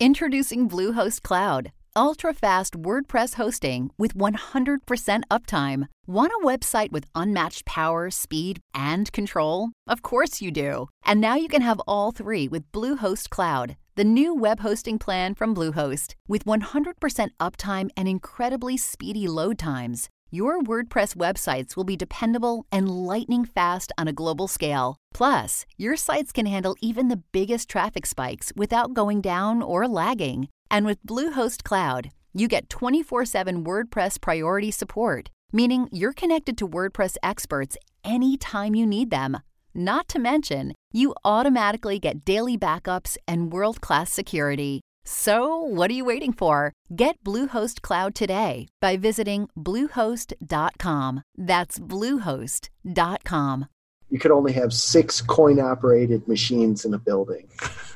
Introducing Bluehost Cloud, ultra-fast WordPress hosting with 100% uptime. Want a website with unmatched power, speed, and control? Of course you do. And now you can have all three with Bluehost Cloud, the new web hosting plan from Bluehost. With 100% uptime and incredibly speedy load times, your WordPress websites will be dependable and lightning fast on a global scale. Plus, your sites can handle even the biggest traffic spikes without going down or lagging. And with Bluehost Cloud, you get 24/7 WordPress priority support, meaning you're connected to WordPress experts anytime you need them. Not to mention, you automatically get daily backups and world-class security. So, what are you waiting for? Get Bluehost Cloud today by visiting Bluehost.com. That's Bluehost.com. You could only have 6 coin-operated machines in a building.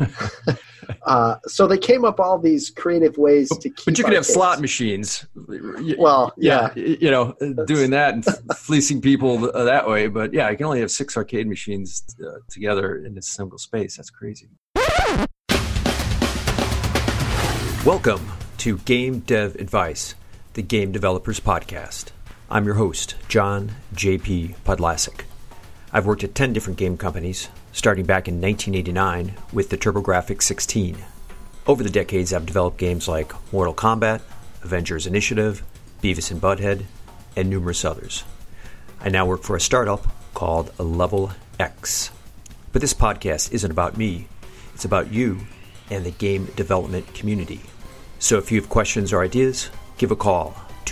So they came up all these creative ways to keep. But you could have slot machines. Well, yeah. Doing that and fleecing people that way. But yeah, you can only have 6 arcade machines together in a single space. That's crazy. Welcome to Game Dev Advice, the Game Developers Podcast. I'm your host, John J.P. Podlasic. I've worked at 10 different game companies, starting back in 1989 with the TurboGrafx 16. Over the decades, I've developed games like Mortal Kombat, Avengers Initiative, Beavis and Butthead, and numerous others. I now work for a startup called Level X. But this podcast isn't about me. It's about you and the game development community. So if you have questions or ideas, give a call,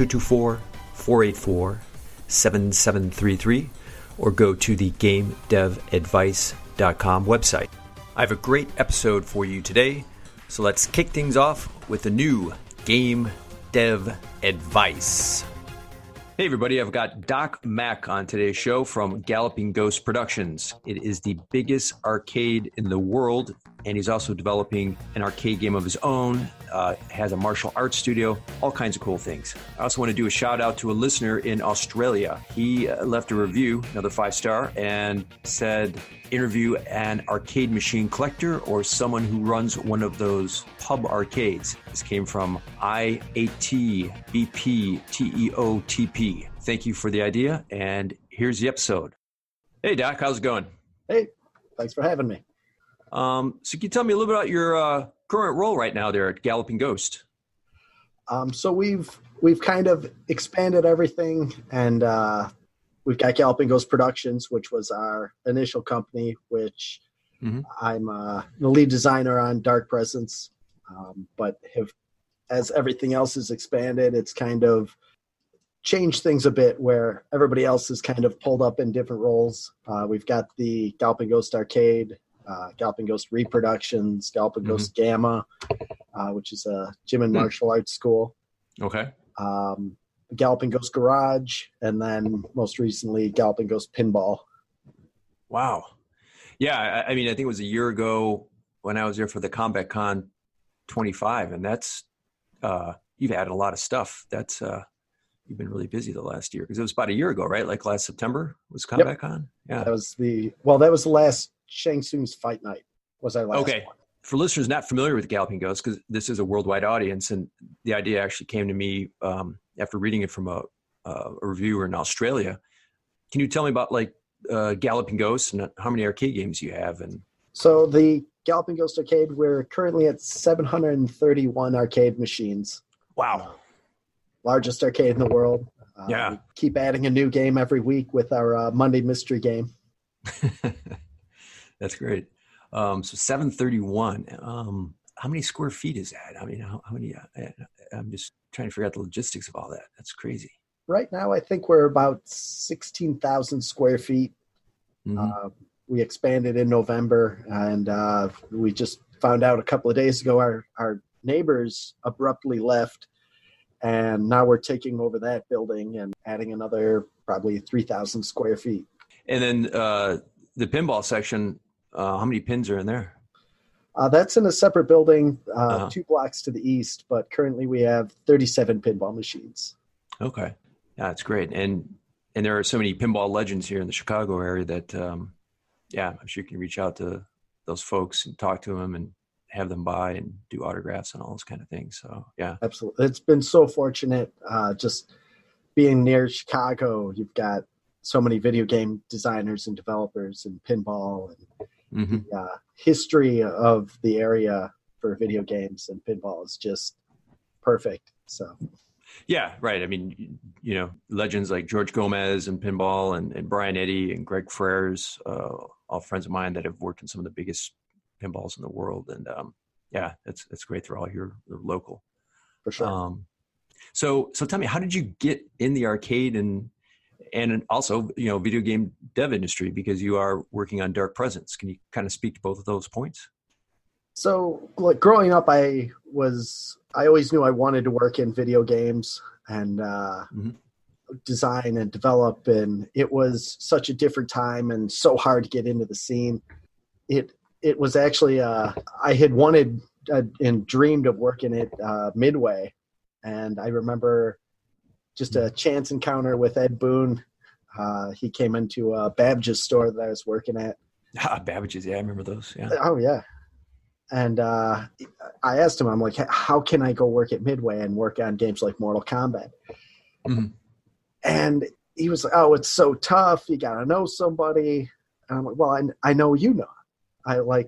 224-484-7733, or go to the GameDevAdvice.com website. I have a great episode for you today, so let's kick things off with a new Game Dev Advice. Hey everybody, I've got Doc Mack on today's show from Galloping Ghost Productions. It is the biggest arcade in the world, and he's also developing an arcade game of his own, has a martial arts studio, all kinds of cool things. I also want to do a shout out to a listener in Australia. He left a review, another 5-star, and said, interview an arcade machine collector or someone who runs one of those pub arcades. This came from IATBPTEOTP. Thank you for the idea, and here's the episode. Hey, Doc, how's it going? Hey, thanks for having me. So can you tell me a little bit about your current role right now there at Galloping Ghost? So we've kind of expanded everything, and we've got Galloping Ghost Productions, which was our initial company, which I'm the lead designer on Dark Presence. But as everything else has expanded, it's kind of changed things a bit where everybody else is kind of pulled up in different roles. We've got the Galloping Ghost Arcade, Galloping Ghost Reproductions, Galloping Ghost Gamma, which is a gym and martial arts school. Okay. Galloping Ghost Garage, and then most recently Galloping Ghost Pinball. Wow. Yeah, I mean, I think it was a year ago when I was there for the Combat Con 25, and that's you've added a lot of stuff. That's you've been really busy the last year, because it was about a year ago, right? Like last September was Combat Con. Yeah, that was the last Shang Tsung's Fight Night. Was our last one. For listeners not familiar with Galloping Ghost, because this is a worldwide audience, and the idea actually came to me after reading it from a reviewer in Australia. Can you tell me about Galloping Ghost and how many arcade games you have? And so the Galloping Ghost Arcade, we're currently at 731 arcade machines. Wow. Largest arcade in the world. We keep adding a new game every week with our Monday mystery game. That's great. So 731. How many square feet is that? I mean, how many? I'm just trying to figure out the logistics of all that. That's crazy. Right now, I think we're about 16,000 square feet. We expanded in November, and we just found out a couple of days ago our neighbors abruptly left, and now we're taking over that building and adding another probably 3,000 square feet. And then the pinball section, how many pins are in there? That's in a separate building, 2 blocks to the east, but currently we have 37 pinball machines. Okay. Yeah, that's great. And there are so many pinball legends here in the Chicago area that, I'm sure you can reach out to those folks and talk to them and have them by and do autographs and all those kind of things. So yeah, absolutely. It's been so fortunate. Just being near Chicago, you've got so many video game designers and developers and pinball and the history of the area for video games and pinball is just perfect. So. Yeah, right. I mean, legends like George Gomez and pinball and Brian Eddy and Greg Frères, all friends of mine that have worked in some of the biggest pinballs in the world. And it's great. They're all here. They're local. For sure. So tell me, how did you get in the arcade and also, video game dev industry, because you are working on Dark Presence? Can you kind of speak to both of those points? So, like, growing up, I always knew I wanted to work in video games and design and develop, and it was such a different time and so hard to get into the scene. It was actually I had wanted and dreamed of working at Midway, and I remember just a chance encounter with Ed Boon. He came into a Babbage's store that I was working at. Babbage's, yeah, I remember those. Yeah. Oh yeah. And I asked him, I'm like, how can I go work at Midway and work on games like Mortal Kombat? Mm-hmm. And he was like, oh, it's so tough. You got to know somebody. And I'm like, well, I know you know. I like,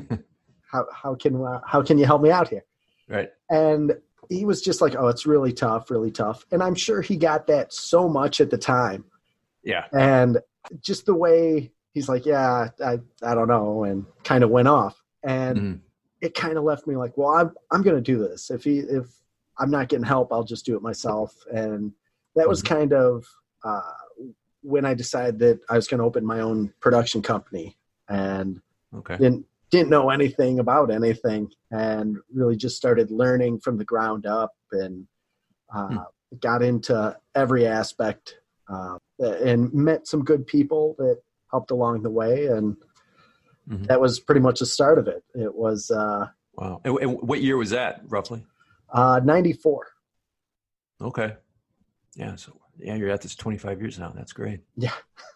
how can you help me out here? Right. And he was just like, oh, it's really tough, really tough. And I'm sure he got that so much at the time. Yeah. And just the way he's like, yeah, I don't know, and kind of went off. And it kind of left me like, well, I'm going to do this. If I'm not getting help, I'll just do it myself. And that was kind of when I decided that I was going to open my own production company, and didn't know anything about anything, and really just started learning from the ground up, and got into every aspect, and met some good people that helped along the way. And that was pretty much the start of it. It was wow. And what year was that, roughly? 94. Okay. Yeah. So you're at this 25 years now. That's great. Yeah.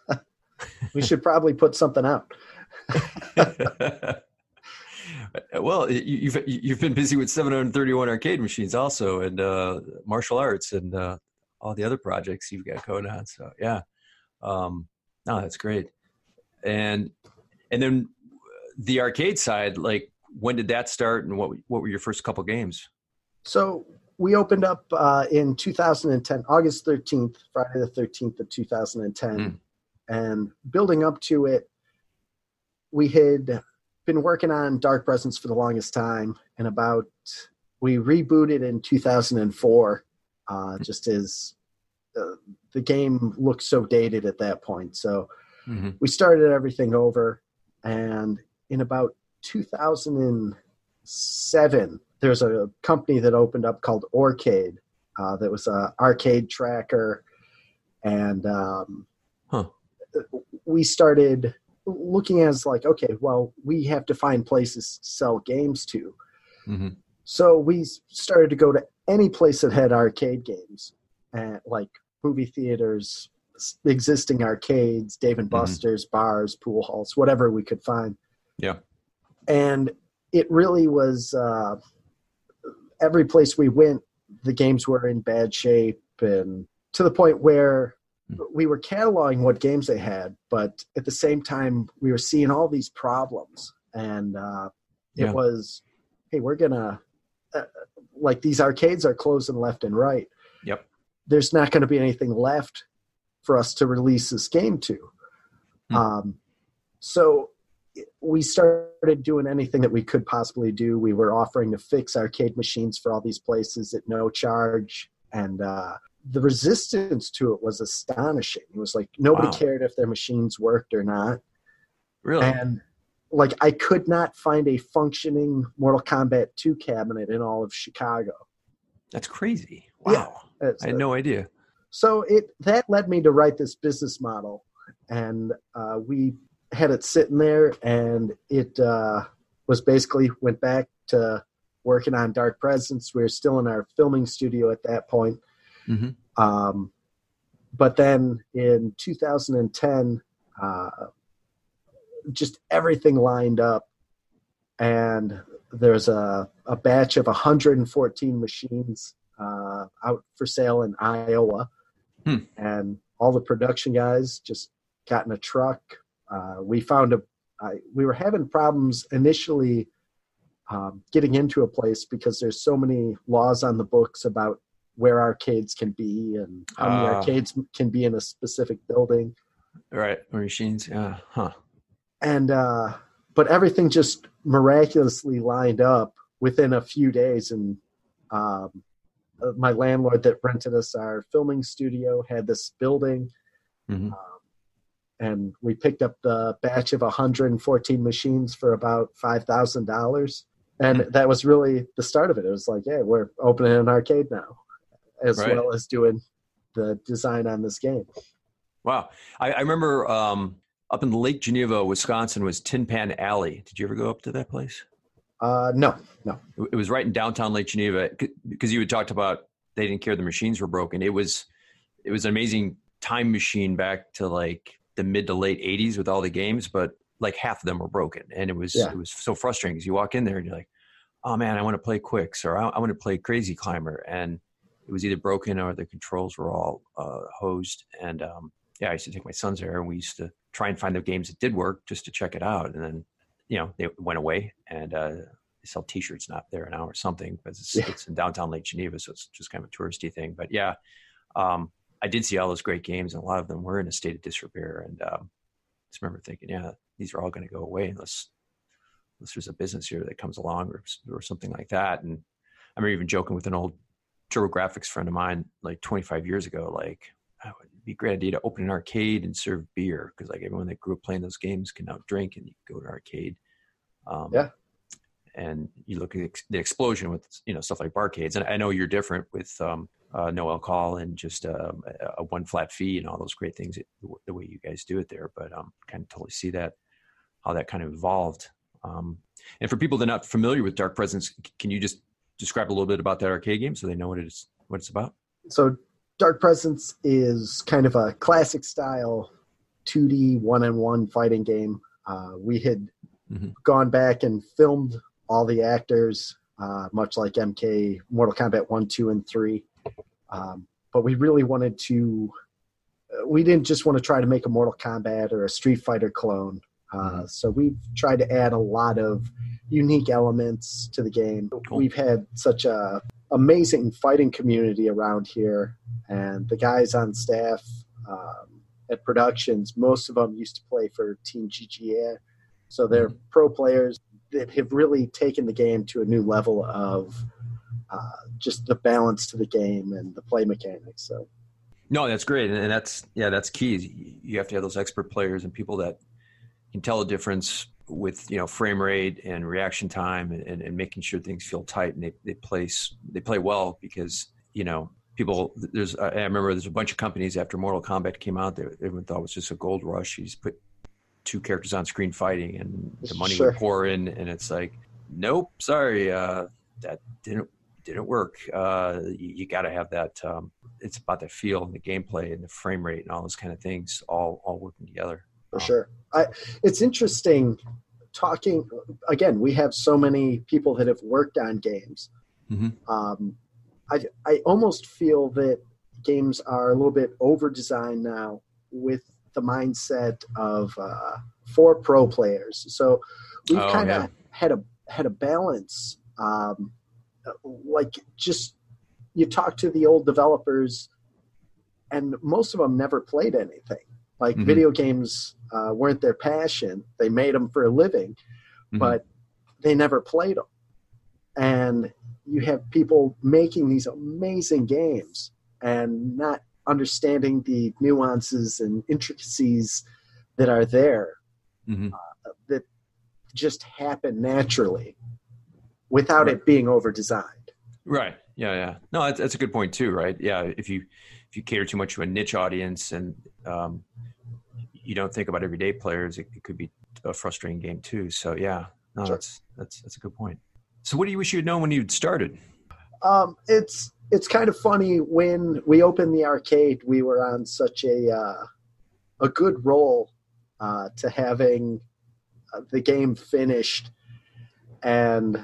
We should probably put something out. Well, you've been busy with 731 arcade machines also, and martial arts, and all the other projects you've got going on. So yeah, no, that's great. And then the arcade side, like, when did that start, and what were your first couple games? So we opened up in 2010, August 13th, Friday the 13th of 2010. And building up to it, we had been working on Dark Presence for the longest time. And we rebooted in 2004, just as the game looked so dated at that point. So we started everything over. And in about 2007, there's a company that opened up called Orcade that was an arcade tracker. And we started looking as like, okay, well, we have to find places to sell games to. So we started to go to any place that had arcade games, like movie theaters, existing arcades, Dave and Buster's, bars, pool halls, whatever we could find. Yeah. And it really was every place we went, the games were in bad shape, and to the point where we were cataloging what games they had, but at the same time, we were seeing all these problems. And it was, hey, we're going to, like, these arcades are closing left and right. Yep. There's not going to be anything left for us to release this game to. So we started doing anything that we could possibly do. We were offering to fix arcade machines for all these places at no charge. And the resistance to it was astonishing. It was like nobody cared if their machines worked or not. Really? And like, I could not find a functioning Mortal Kombat 2 cabinet in all of Chicago. That's crazy. Wow. Yeah, I had no idea. So that led me to write this business model, and we had it sitting there, and it was basically went back to working on Dark Presence. We were still in our filming studio at that point. But then in 2010, just everything lined up, and there's a batch of 114 machines out for sale in Iowa. And all the production guys just got in a truck. We were having problems initially getting into a place because there's so many laws on the books about where arcades can be and how many arcades can be in a specific building. Right. Or machines. Yeah. Huh. And, but everything just miraculously lined up within a few days. And my landlord that rented us our filming studio had this building. Mm-hmm. And we picked up the batch of 114 machines for about $5,000. And that was really the start of it. It was like, yeah, we're opening an arcade now, as well as doing the design on this game. Wow. I remember up in Lake Geneva, Wisconsin, was Tin Pan Alley. Did you ever go up to that place? No. It was right in downtown Lake Geneva, because you had talked about they didn't care the machines were broken. It was an amazing time machine back to like the mid to late 80s with all the games, but like half of them were broken. And it was so frustrating because you walk in there and you're like, oh man, I want to play Quicks, or I want to play Crazy Climber. And it was either broken or the controls were all hosed. And I used to take my sons there and we used to try and find the games that did work just to check it out. And then, they went away, and they sell t-shirts not there now or something, because it's in downtown Lake Geneva. So it's just kind of a touristy thing, but I did see all those great games, and a lot of them were in a state of disrepair. And I just remember thinking, these are all going to go away unless there's a business here that comes along or something like that. And I remember even joking with an old TurboGrafx friend of mine, like 25 years ago, like, it would be a great idea to open an arcade and serve beer, because like everyone that grew up playing those games can now drink, and you can go to an arcade. And you look at the explosion with stuff like barcades, and I know you're different with no alcohol and just a one flat fee and all those great things, the way you guys do it there. But kind of totally see how that kind of evolved. And for people that are not familiar with Dark Presence, can you just describe a little bit about that arcade game so they know what it's about? So Dark Presence is kind of a classic style 2D one-on-one fighting game. We had gone back and filmed all the actors, much like MK, Mortal Kombat 1, 2, and 3. But we really wanted to – we didn't just want to try to make a Mortal Kombat or a Street Fighter clone. So we've tried to add a lot of unique elements to the game. Cool. We've had such a amazing fighting community around here, and the guys on staff at productions, most of them used to play for Team GGA. So they're pro players that have really taken the game to a new level of just the balance to the game and the play mechanics. So, no, that's great, and that's key. You have to have those expert players and people that can tell the difference with frame rate and reaction time and making sure things feel tight and they play well, because people, I remember there's a bunch of companies after Mortal Kombat came out there, everyone thought it was just a gold rush. You just put two characters on screen fighting and the money would pour in, and it's like, nope, sorry, that didn't work. You got to have that. It's about the feel and the gameplay and the frame rate and all those kind of things all working together. For sure. It's interesting talking, again, we have so many people that have worked on games. I almost feel that games are a little bit over-designed now with the mindset of for pro players. So we've kind of had a balance. Like, just you talk to the old developers, and most of them never played anything. Like video games weren't their passion. They made them for a living, but they never played them. And you have people making these amazing games and not understanding the nuances and intricacies that are there that just happen naturally without it being over-designed. Right. Yeah. No, that's a good point too, right? Yeah. If you cater too much to a niche audience and you don't think about everyday players, it could be a frustrating game too. So yeah, no, sure. That's a good point. So what do you wish you had known when you started? It's kind of funny, when we opened the arcade, we were on such a good roll to having the game finished, and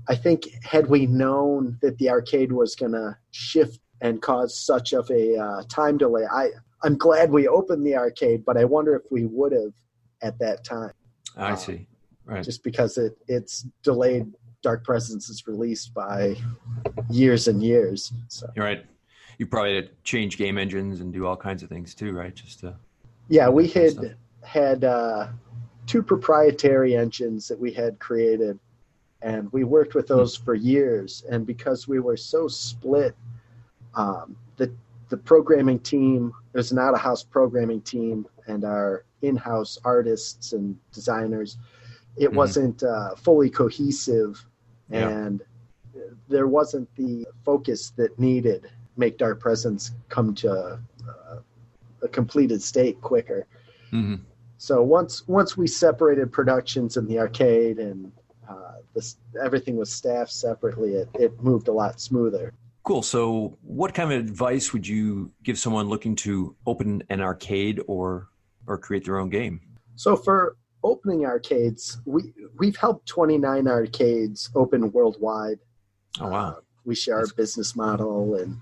I think had we known that the arcade was going to shift and cause such of a time delay, I'm glad we opened the arcade, but I wonder if we would have at that time. I see. Right. Just because it's delayed Dark Presence's release by years and years. So. You're right. You probably had to change game engines and do all kinds of things too, right? Yeah, we had 2 proprietary engines that we had created, and we worked with those for years. And because we were so split, the programming team, there's an out-of-house programming team and our in-house artists and designers, it wasn't fully cohesive, and there wasn't the focus that needed make Dark Presence come to a completed state quicker. Mm-hmm. So once we separated productions in the arcade and everything was staffed separately, it moved a lot smoother. Cool. So what kind of advice would you give someone looking to open an arcade or create their own game? So for opening arcades, we've helped 29 arcades open worldwide. Oh, wow. We share our business model, and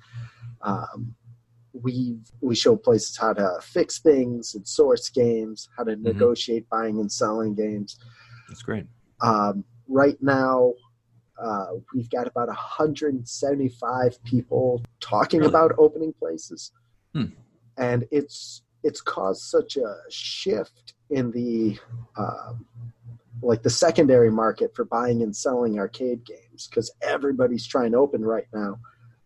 we show places how to fix things and source games, how to negotiate buying and selling games. That's great. Right now, we've got about 175 people talking about opening places. And it's caused such a shift in the the secondary market for buying and selling arcade games, because everybody's trying to open right now.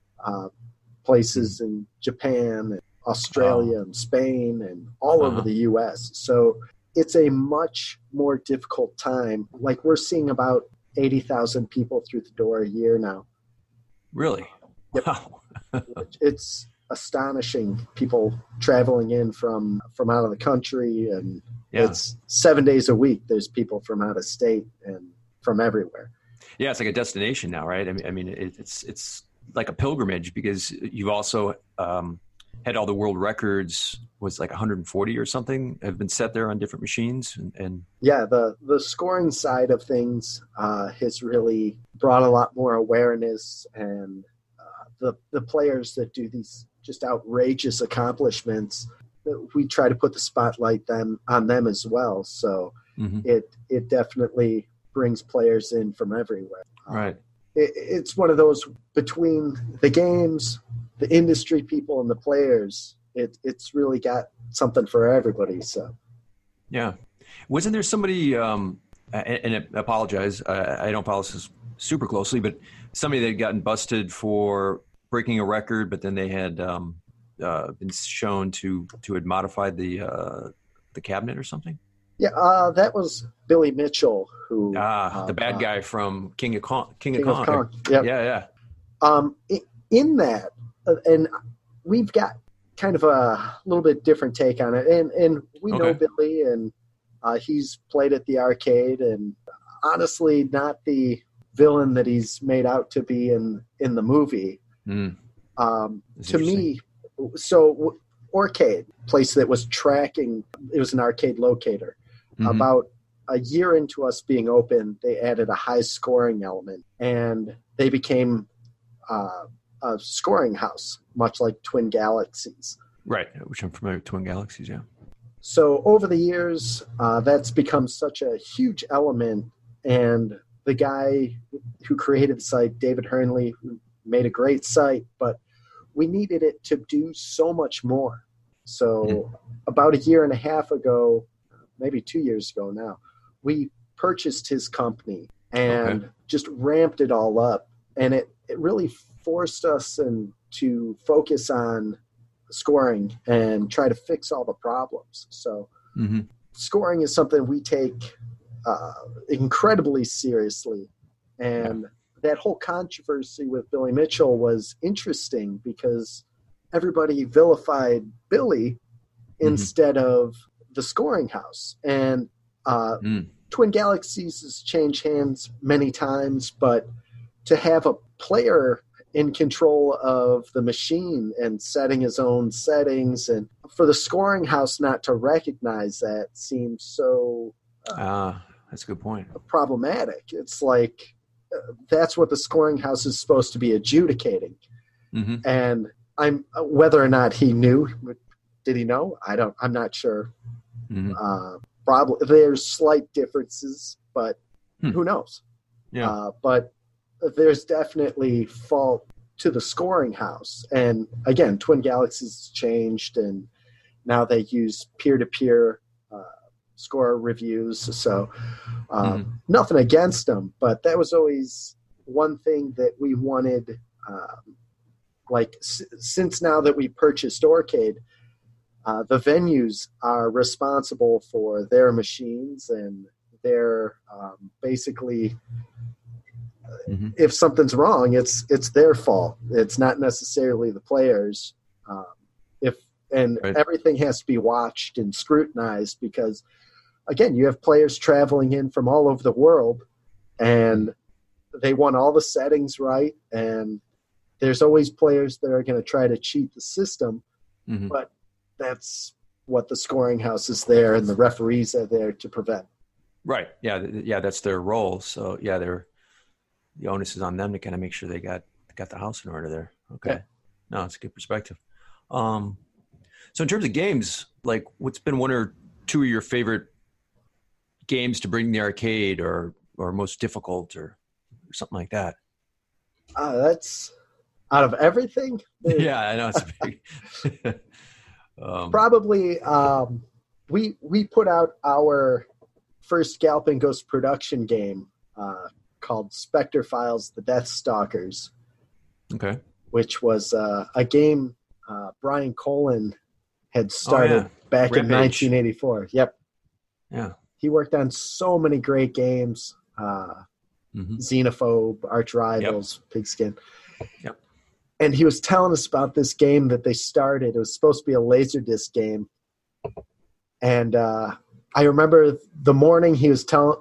Places in Japan and Australia and Spain and all over the U.S. So it's a much more difficult time. Like, we're seeing about 80,000 people through the door a year now. Really? Yep. Wow. It's astonishing. People traveling in from out of the country, and it's 7 days a week. There's people from out of state and from everywhere. Yeah, it's like a destination now, right? I mean, it's like a pilgrimage, because you've also had all the world records, was like 140 or something, have been set there on different machines. And yeah, the scoring side of things has really brought a lot more awareness, and the players that do these just outrageous accomplishments, we try to put the spotlight on them as well. So it definitely brings players in from everywhere. Right. It's one of those, between the games, the industry people, and the players, it's really got something for everybody. So, yeah. Wasn't there somebody, and I apologize, I don't follow this super closely, but somebody that had gotten busted for breaking a record, but then they had been shown to had modified the cabinet or something? Yeah, that was Billy Mitchell, who the bad guy from King of Kong. Yep. Yeah. In that, and we've got kind of a little bit different take on it, and we know Billy, and he's played at the arcade, and honestly, not the villain that he's made out to be in the movie. To me, so Orcade, place that was tracking, it was an arcade locator. About a year into us being open, they added a high scoring element, and they became a scoring house, much like Twin Galaxies. Right, which I'm familiar with Twin Galaxies, yeah. So over the years, that's become such a huge element, and the guy who created the site, David Hernley, who made a great site, but we needed it to do so much more. So about a year and a half ago, maybe 2 years ago now, we purchased his company and just ramped it all up. And it really forced us to focus on scoring and try to fix all the problems. So scoring is something we take incredibly seriously. And that whole controversy with Billy Mitchell was interesting, because everybody vilified Billy instead of the scoring house. And Twin Galaxies has changed hands many times, but to have a player in control of the machine and setting his own settings, and for the scoring house not to recognize that seems so that's a good point. Problematic. It's like that's what the scoring house is supposed to be adjudicating. Mm-hmm. And whether or not he knew, did he know? I'm not sure. Mm-hmm. Probably there's slight differences, but who knows? Yeah. But there's definitely fault to the scoring house. And again, Twin Galaxies changed, and now they use peer-to-peer score reviews. So nothing against them, but that was always one thing that we wanted. Since now that we purchased Aurcade, the venues are responsible for their machines, and they're basically, if something's wrong, it's their fault. It's not necessarily the players. Everything has to be watched and scrutinized because, again, you have players traveling in from all over the world, and they want all the settings right, and there's always players that are going to try to cheat the system, but that's what the scoring house is there, and the referees are there to prevent. Right. Yeah. That's their role. So yeah, the onus is on them to kind of make sure they got the house in order there. Okay. Yeah. No, it's a good perspective. So in terms of games, like what's been one or two of your favorite games to bring to the arcade, or most difficult, or something like that? That's out of everything. Yeah, I know it's big. Probably we put out our first Galloping Ghost production game called Spectre Files: The Death Stalkers. Okay. Which was a game Brian Colin had started back Rampage. in 1984. Yep. Yeah. He worked on so many great games. Xenophobe, Arch Rivals, Pigskin. Yep. And he was telling us about this game that they started. It was supposed to be a Laserdisc game. And I remember the morning he was telling,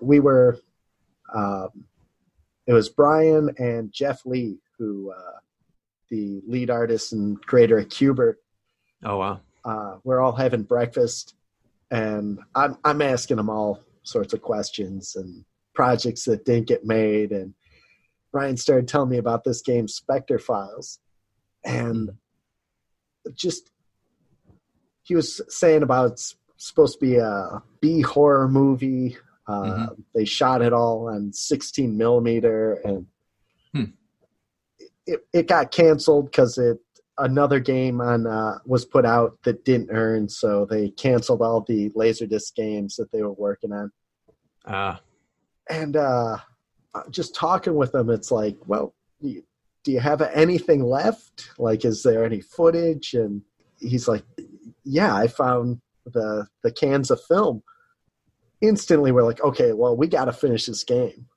it was Brian and Jeff Lee, who the lead artist and creator at Qbert. Oh, wow. We're all having breakfast, and I'm asking them all sorts of questions and projects that didn't get made. And Brian started telling me about this game, Spectre Files. And just, he was saying about it's supposed to be a B horror movie. They shot it all on 16 millimeter, and it got canceled because another game was put out that didn't earn, so they canceled all the Laserdisc games that they were working on. And just talking with them, it's like, well, do you have anything left? Like, is there any footage? And he's like, yeah, I found the cans of film. Instantly, we're like, okay, well, we got to finish this game.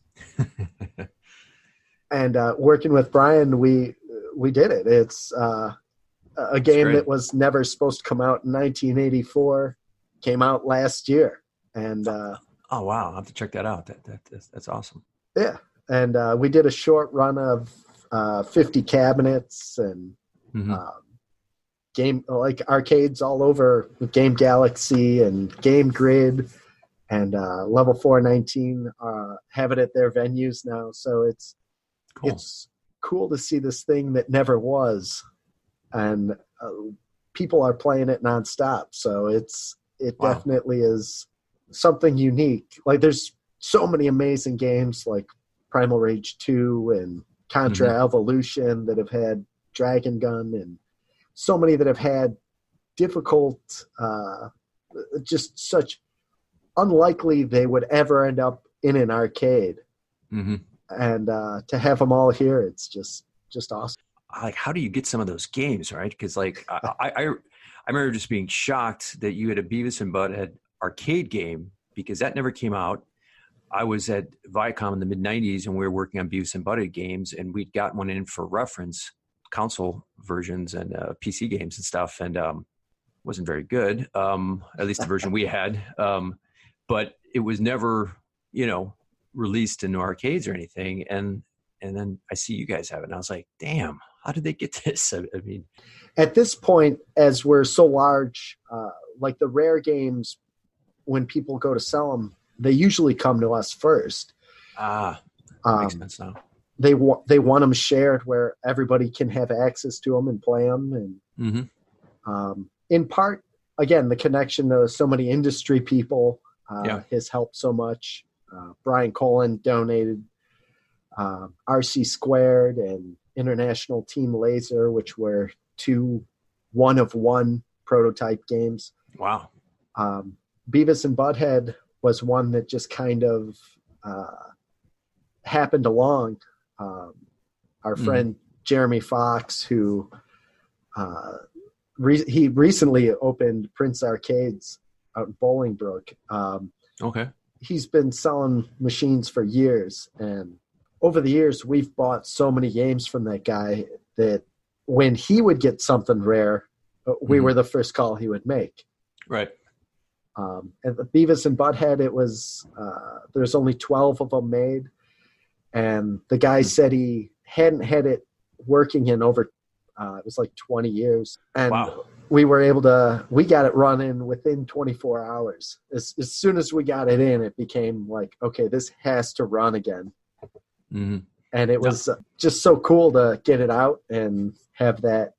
And working with Brian, we did it. It's a game that was never supposed to come out in 1984, came out last year. And oh, wow. I'll have to check that out. That's awesome. Yeah. And we did a short run of 50 cabinets and game, like arcades all over Game Galaxy and Game Grid, and Level 419 have it at their venues now. So it's cool to see this thing that never was, and people are playing it nonstop. So it definitely is something unique. Like, there's so many amazing games like Primal Rage 2 and Contra Evolution that have had Dragon Gun, and so many that have had difficult, just such unlikely they would ever end up in an arcade. And to have them all here, it's just awesome. Like, how do you get some of those games, right? Because like I remember just being shocked that you had a Beavis and Butthead arcade game, because that never came out. I was at Viacom in the mid-90s, and we were working on Beavis and Butthead games, and we'd got one in for reference, console versions and PC games and stuff, and wasn't very good, at least the version we had. But it was never, released in arcades or anything. And then I see you guys have it, and I was like, damn, how did they get this? I mean, at this point, as we're so large, like the rare games, when people go to sell them, they usually come to us first. Makes sense now. They want them shared where everybody can have access to them and play them. And in part, again, the connection to so many industry people has helped so much. Brian Colin donated RC Squared and International Team Laser, which were 2 one-of-one prototype games. Wow. Beavis and Butthead was one that just kind of happened along. Our friend Jeremy Fox, who he recently opened Prince Arcades out in Bolingbrook. Okay. He's been selling machines for years, and over the years, we've bought so many games from that guy that when he would get something rare, we were the first call he would make. Right. And the Beavis and Butthead, it was there's only 12 of them made, and the guy said he hadn't had it working in over it was like 20 years, and we got it running within 24 hours. As soon as we got it in, it became like, okay, this has to run again. And it was just so cool to get it out and have that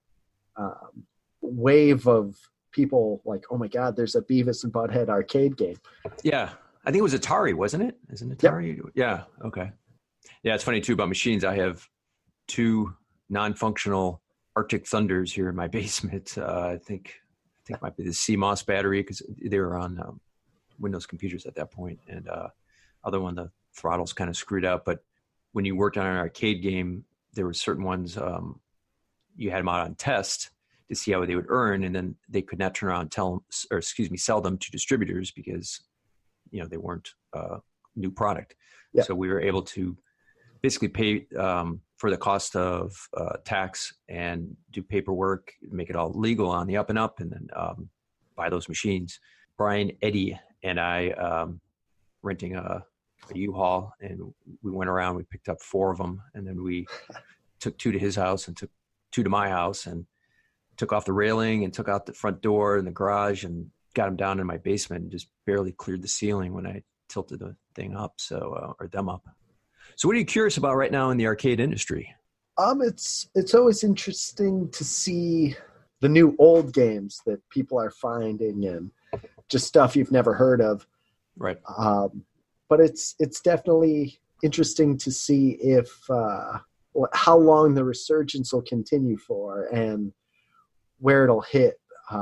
wave of people like, oh my God, there's a Beavis and Butthead arcade game. Yeah. I think it was Atari, wasn't it? Isn't it Atari? Yep. Yeah. Okay. Yeah. It's funny too about machines. I have 2 non-functional Arctic Thunders here in my basement. I think it might be the CMOS battery because they were on Windows computers at that point. And other one, the throttle's kind of screwed up. But when you worked on an arcade game, there were certain ones you had them out on test to see how they would earn, and then they could not turn around and sell them to distributors because they weren't new product. Yeah. So we were able to basically pay for the cost of tax and do paperwork, make it all legal on the up and up, and then buy those machines. Brian, Eddie, and I renting a U-Haul, and we went around. We picked up 4 of them, and then we took 2 to his house and took 2 to my house, and took off the railing and took out the front door and the garage and got them down in my basement and just barely cleared the ceiling when I tilted the thing up. Or them up. So what are you curious about right now in the arcade industry? It's always interesting to see the new old games that people are finding and just stuff you've never heard of. Right. But it's definitely interesting to see if how long the resurgence will continue for and where it'll hit.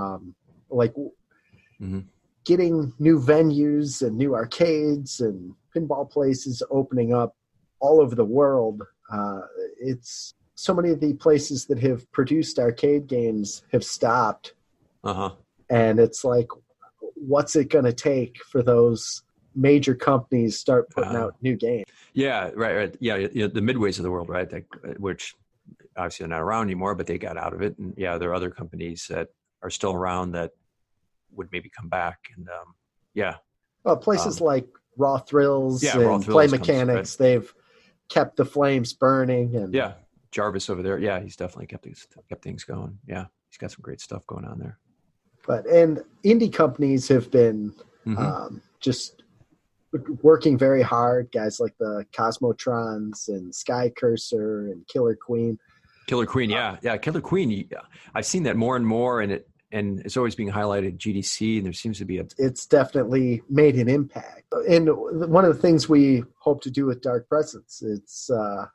Getting new venues and new arcades and pinball places opening up all over the world. It's so many of the places that have produced arcade games have stopped. And it's like, what's it going to take for those major companies start putting out new games? Yeah, right. Yeah, the Midways of the world, right? Which obviously they're not around anymore, but they got out of it. And yeah, there are other companies that are still around that would maybe come back. And well, places like Raw Thrills and Play Mechanics, they've kept the flames burning. And Jarvis over there, he's definitely kept things going. Yeah, he's got some great stuff going on there. And indie companies have been just working very hard. Guys like the Cosmotrons and Sky Cursor and Killer Queen. Killer Queen, Killer Queen. I've seen that more and more, and it's always being highlighted at GDC, and there seems to be it's definitely made an impact. And one of the things we hope to do with Dark Presence, it's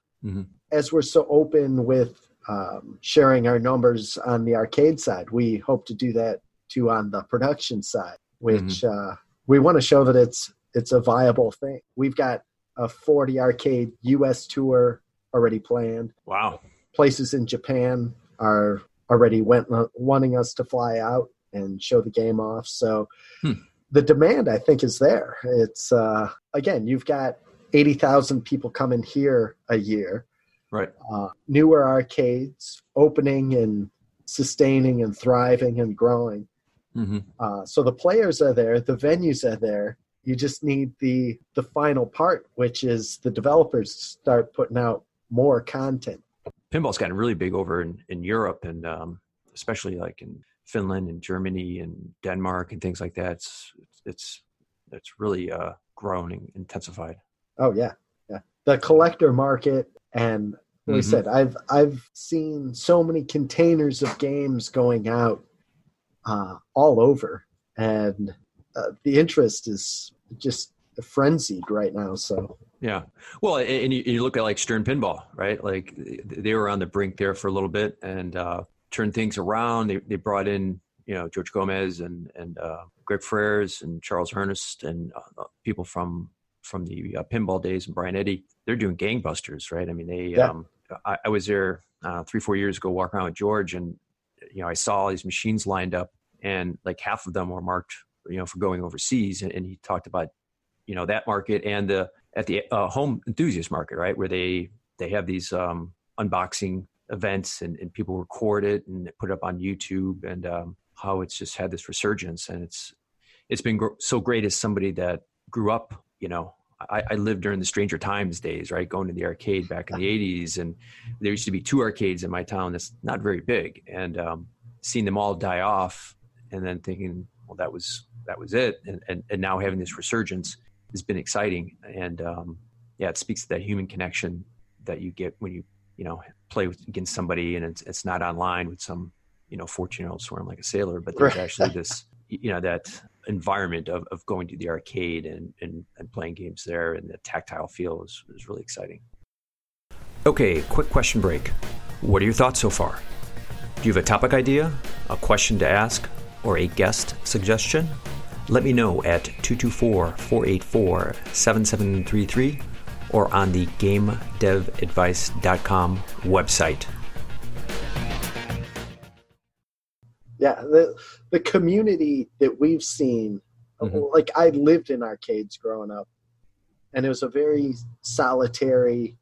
as we're so open with sharing our numbers on the arcade side, we hope to do that too on the production side, which we want to show that it's a viable thing. We've got a 40 arcade US tour already planned. Wow. Places in Japan are already wanting us to fly out and show the game off. So the demand, I think, is there. It's, again, you've got 80,000 people coming here a year. Right. Newer arcades opening and sustaining and thriving and growing. So the players are there. The venues are there. You just need the final part, which is the developers start putting out more content. Pinball's gotten really big over in Europe, and especially like in Finland and Germany and Denmark and things like that. It's really grown and intensified. Oh yeah, Yeah. The collector market, and like I said, I've seen so many containers of games going out all over, and the interest is just frenzied right now. So yeah, well, and you look at like Stern Pinball, right? Like they were on the brink there for a little bit and turned things around. They brought in George Gomez and Greg Frères and Charles Ernest and people from the pinball days and Brian Eddy. They're doing gangbusters, right? I mean, I was there 3-4 years ago, walking around with George, and I saw all these machines lined up, and like half of them were marked, for going overseas. And he talked about, that market and at the home enthusiast market, right, where they have these unboxing events and people record it and put it up on YouTube, and how it's just had this resurgence. And it's been so great as somebody that grew up, I lived during the Stranger Times days, right? Going to the arcade back in the 80s. And there used to be 2 arcades in my town that's not very big. And seeing them all die off and then thinking, well, that was it. And now having this resurgence has been exciting. And it speaks to that human connection that you get when you play against somebody, and it's not online with some 14-year-old swearing like a sailor, but there's actually this that environment of going to the arcade and playing games there, and the tactile feel is really exciting. Okay, quick question break. What are your thoughts so far? Do you have a topic idea, a question to ask, or a guest suggestion? Let me know at 224-484-7733 or on the GameDevAdvice.com website. Yeah, the community that we've seen, like I lived in arcades growing up, and it was a very solitary,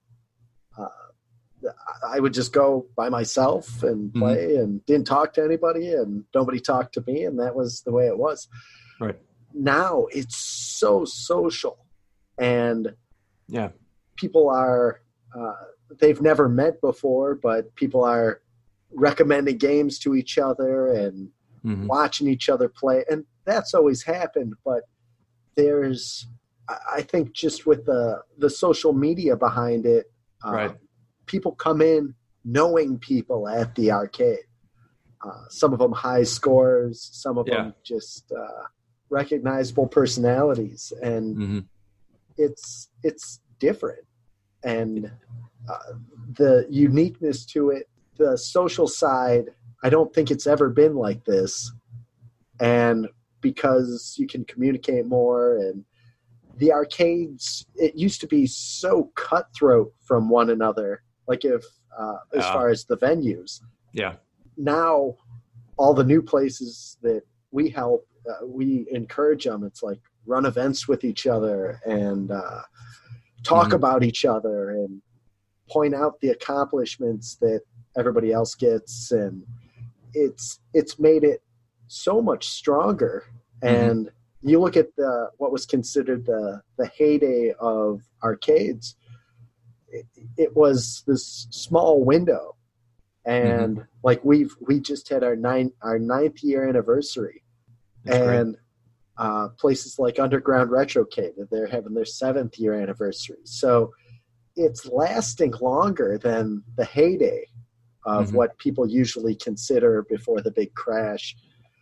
I would just go by myself and play and didn't talk to anybody, and nobody talked to me, and that was the way it was. Right. Now it's so social, and people are, they've never met before, but people are recommending games to each other and watching each other play. And that's always happened, but there's, I think just with the social media behind it, people come in knowing people at the arcade. Some of them high scores, some of them just recognizable personalities, and it's different. And the uniqueness to it, the social side, I don't think it's ever been like this. And because you can communicate more, and the arcades, it used to be so cutthroat from one another, like as far as the venues. Yeah. Now, all the new places that we help, we encourage them. It's like run events with each other and talk about each other and point out the accomplishments that everybody else gets, and it's made it so much stronger. And you look at what was considered the heyday of arcades. It was this small window, and like we just had our ninth year anniversary. That's and places like Underground Retrocade, they're having their 7th year anniversary. So it's lasting longer than the heyday of what people usually consider before the big crash.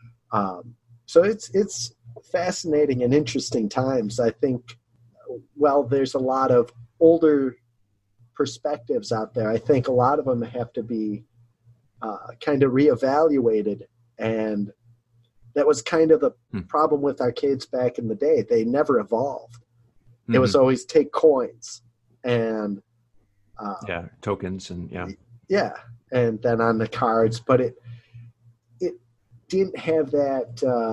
So it's fascinating and interesting times. I think, there's a lot of older perspectives out there. I think a lot of them have to be kind of reevaluated, and that was kind of the problem with arcades back in the day. They never evolved. It was always take coins and tokens and and then on the cards, but it didn't have that.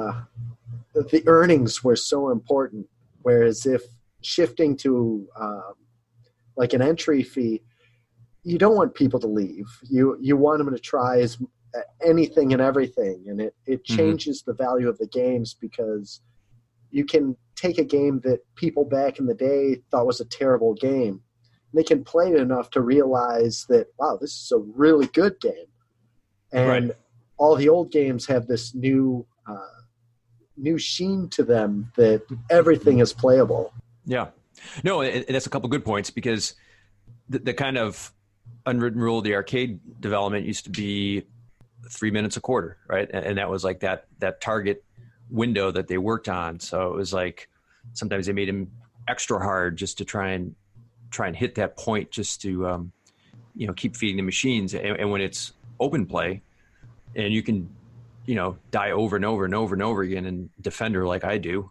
The earnings were so important. Whereas if shifting to like an entry fee, you don't want people to leave. You want them to try anything and everything, and it changes the value of the games, because you can take a game that people back in the day thought was a terrible game. They can play it enough to realize that, wow, this is a really good game. And all the old games have this new sheen to them that everything is playable. Yeah. No, and that's a couple good points, because the kind of unwritten rule of the arcade development used to be 3 minutes a quarter, right? And that was like that target window that they worked on. So it was like sometimes they made them extra hard just to try and hit that point, just to keep feeding the machines. And when it's open play and you can die over and over and over and over again and Defender like I do,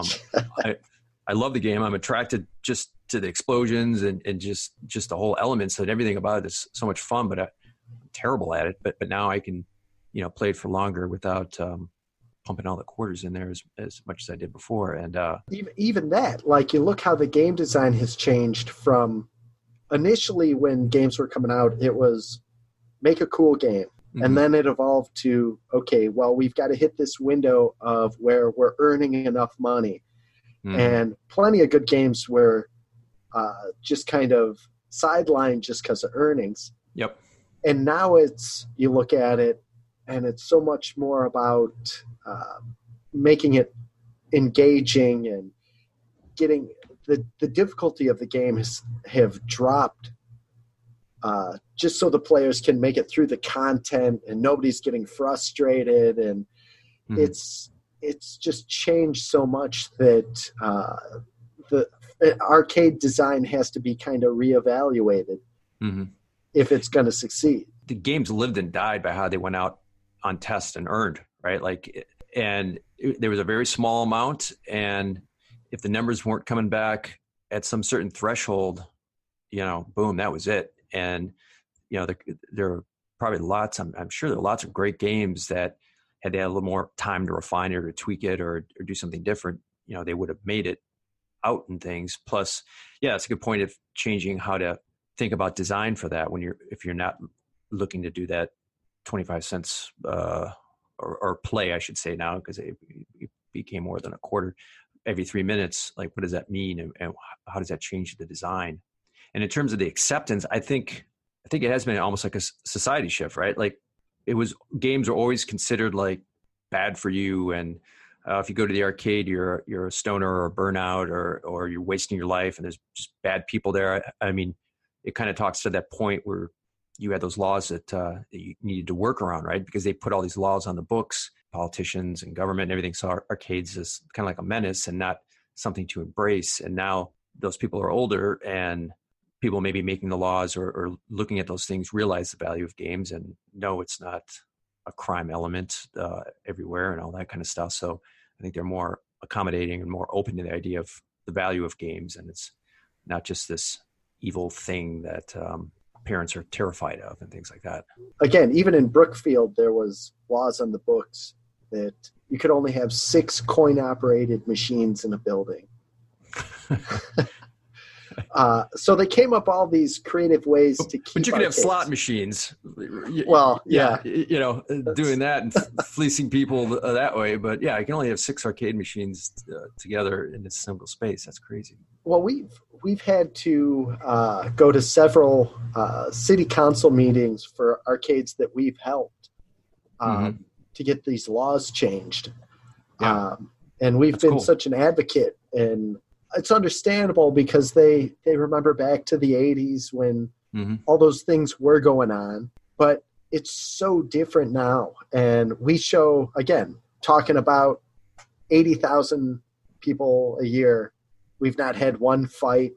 I love the game. I'm attracted just to the explosions and just the whole elements and everything about it is so much fun, but I'm terrible at it. But now I can, play it for longer without pumping all the quarters in there as much as I did before. And even that, like, you look how the game design has changed from initially when games were coming out, it was make a cool game. Mm-hmm. And then it evolved to, okay, well, we've got to hit this window of where we're earning enough money. Mm-hmm. And plenty of good games were just kind of sidelined just because of earnings. Yep. And now you look at it, and it's so much more about making it engaging and getting the difficulty of the game have dropped just so the players can make it through the content and nobody's getting frustrated. And mm-hmm. it's just changed so much that the arcade design has to be kind of reevaluated mm-hmm. if it's going to succeed. The games lived and died by how they went out on test and earned, right? There was a very small amount, and if the numbers weren't coming back at some certain threshold, boom, that was it. And there are probably lots. I'm sure there are lots of great games that had they had a little more time to refine it or tweak it or do something different, they would have made it out and things. Plus, yeah, it's a good point of changing how to think about design for that if you're not looking to do that 25 cents or play, I should say now, because it became more than a quarter every 3 minutes. Like, what does that mean, and how does that change the design? And in terms of the acceptance, I think it has been almost like a society shift, right? Like, games are always considered like bad for you, and if you go to the arcade, you're a stoner or a burnout, or you're wasting your life, and there's just bad people there. I mean, it kind of talks to that point where you had those laws that you needed to work around, right? Because they put all these laws on the books, politicians and government and everything saw arcades as kind of like a menace and not something to embrace. And now those people are older, and people maybe making the laws or looking at those things realize the value of games and know it's not a crime element everywhere and all that kind of stuff. So I think they're more accommodating and more open to the idea of the value of games, and it's not just this evil thing that parents are terrified of and things like that. Again, even in Brookfield, there was laws on the books that you could only have 6 coin-operated machines in a building. So they came up all these creative ways to keep. But you could have slot machines. Well, yeah, doing that and fleecing people that way. But yeah, I can only have 6 arcade machines together in a single space. That's crazy. Well, we've had to go to several city council meetings for arcades that we've helped to get these laws changed. Yeah. And we've That's been cool. such an advocate, and it's understandable because they remember back to the 80s when all those things were going on, but it's so different now. And we show, again, talking about 80,000 people a year. We've not had one fight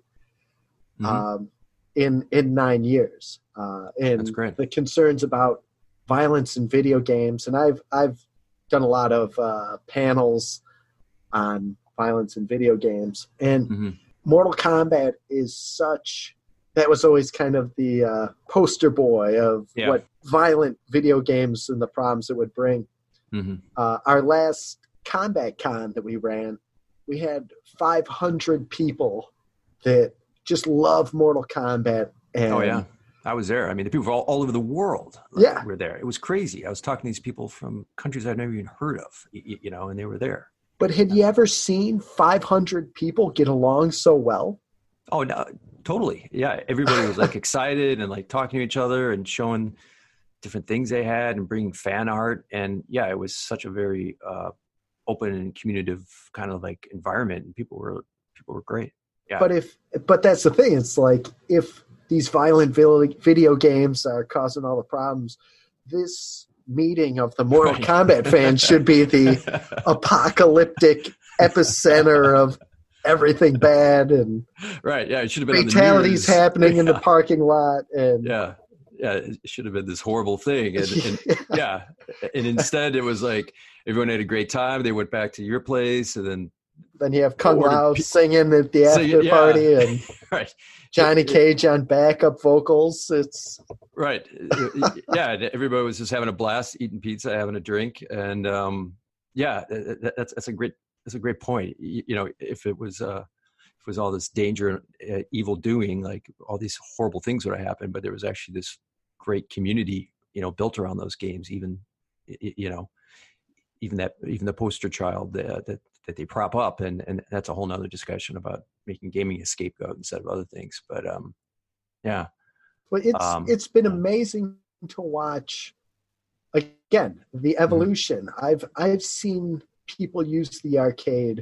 in 9 years. And That's great. The concerns about violence in video games, and I've done a lot of panels on violence in video games, and Mortal Kombat is that was always kind of the poster boy of what violent video games and the problems it would bring. Our last Combat Con that we ran, we had 500 people that just love Mortal Kombat. And oh yeah, I was there. I mean, the people from all over the world were there. It was crazy. I was talking to these people from countries I'd never even heard of, and they were there. But had you ever seen 500 people get along so well? Oh, no, totally. Yeah. Everybody was like excited and like talking to each other and showing different things they had and bringing fan art. And yeah, it was such a very open and communicative kind of like environment, and people were great. Yeah. But that's the thing. It's like, if these violent video games are causing all the problems, this meeting of the Mortal Kombat fans should be the apocalyptic epicenter of everything bad, and right. Yeah. It should have been fatalities on the news. happening in the parking lot. And yeah. It should have been this horrible thing. And yeah. And instead it was like everyone had a great time. They went back to your place, and then you have Kung Lao singing at the after party, and right. Johnny Cage on backup vocals. It's right. Yeah. Everybody was just having a blast, eating pizza, having a drink. And that's a great point. If it was all this danger, evil doing, like all these horrible things would have happened, but there was actually this great community, built around those games. Even the poster child that they prop up, and that's a whole nother discussion about making gaming a scapegoat instead of other things. But yeah. Well, it's been amazing to watch. Again, the evolution. I've seen people use the arcade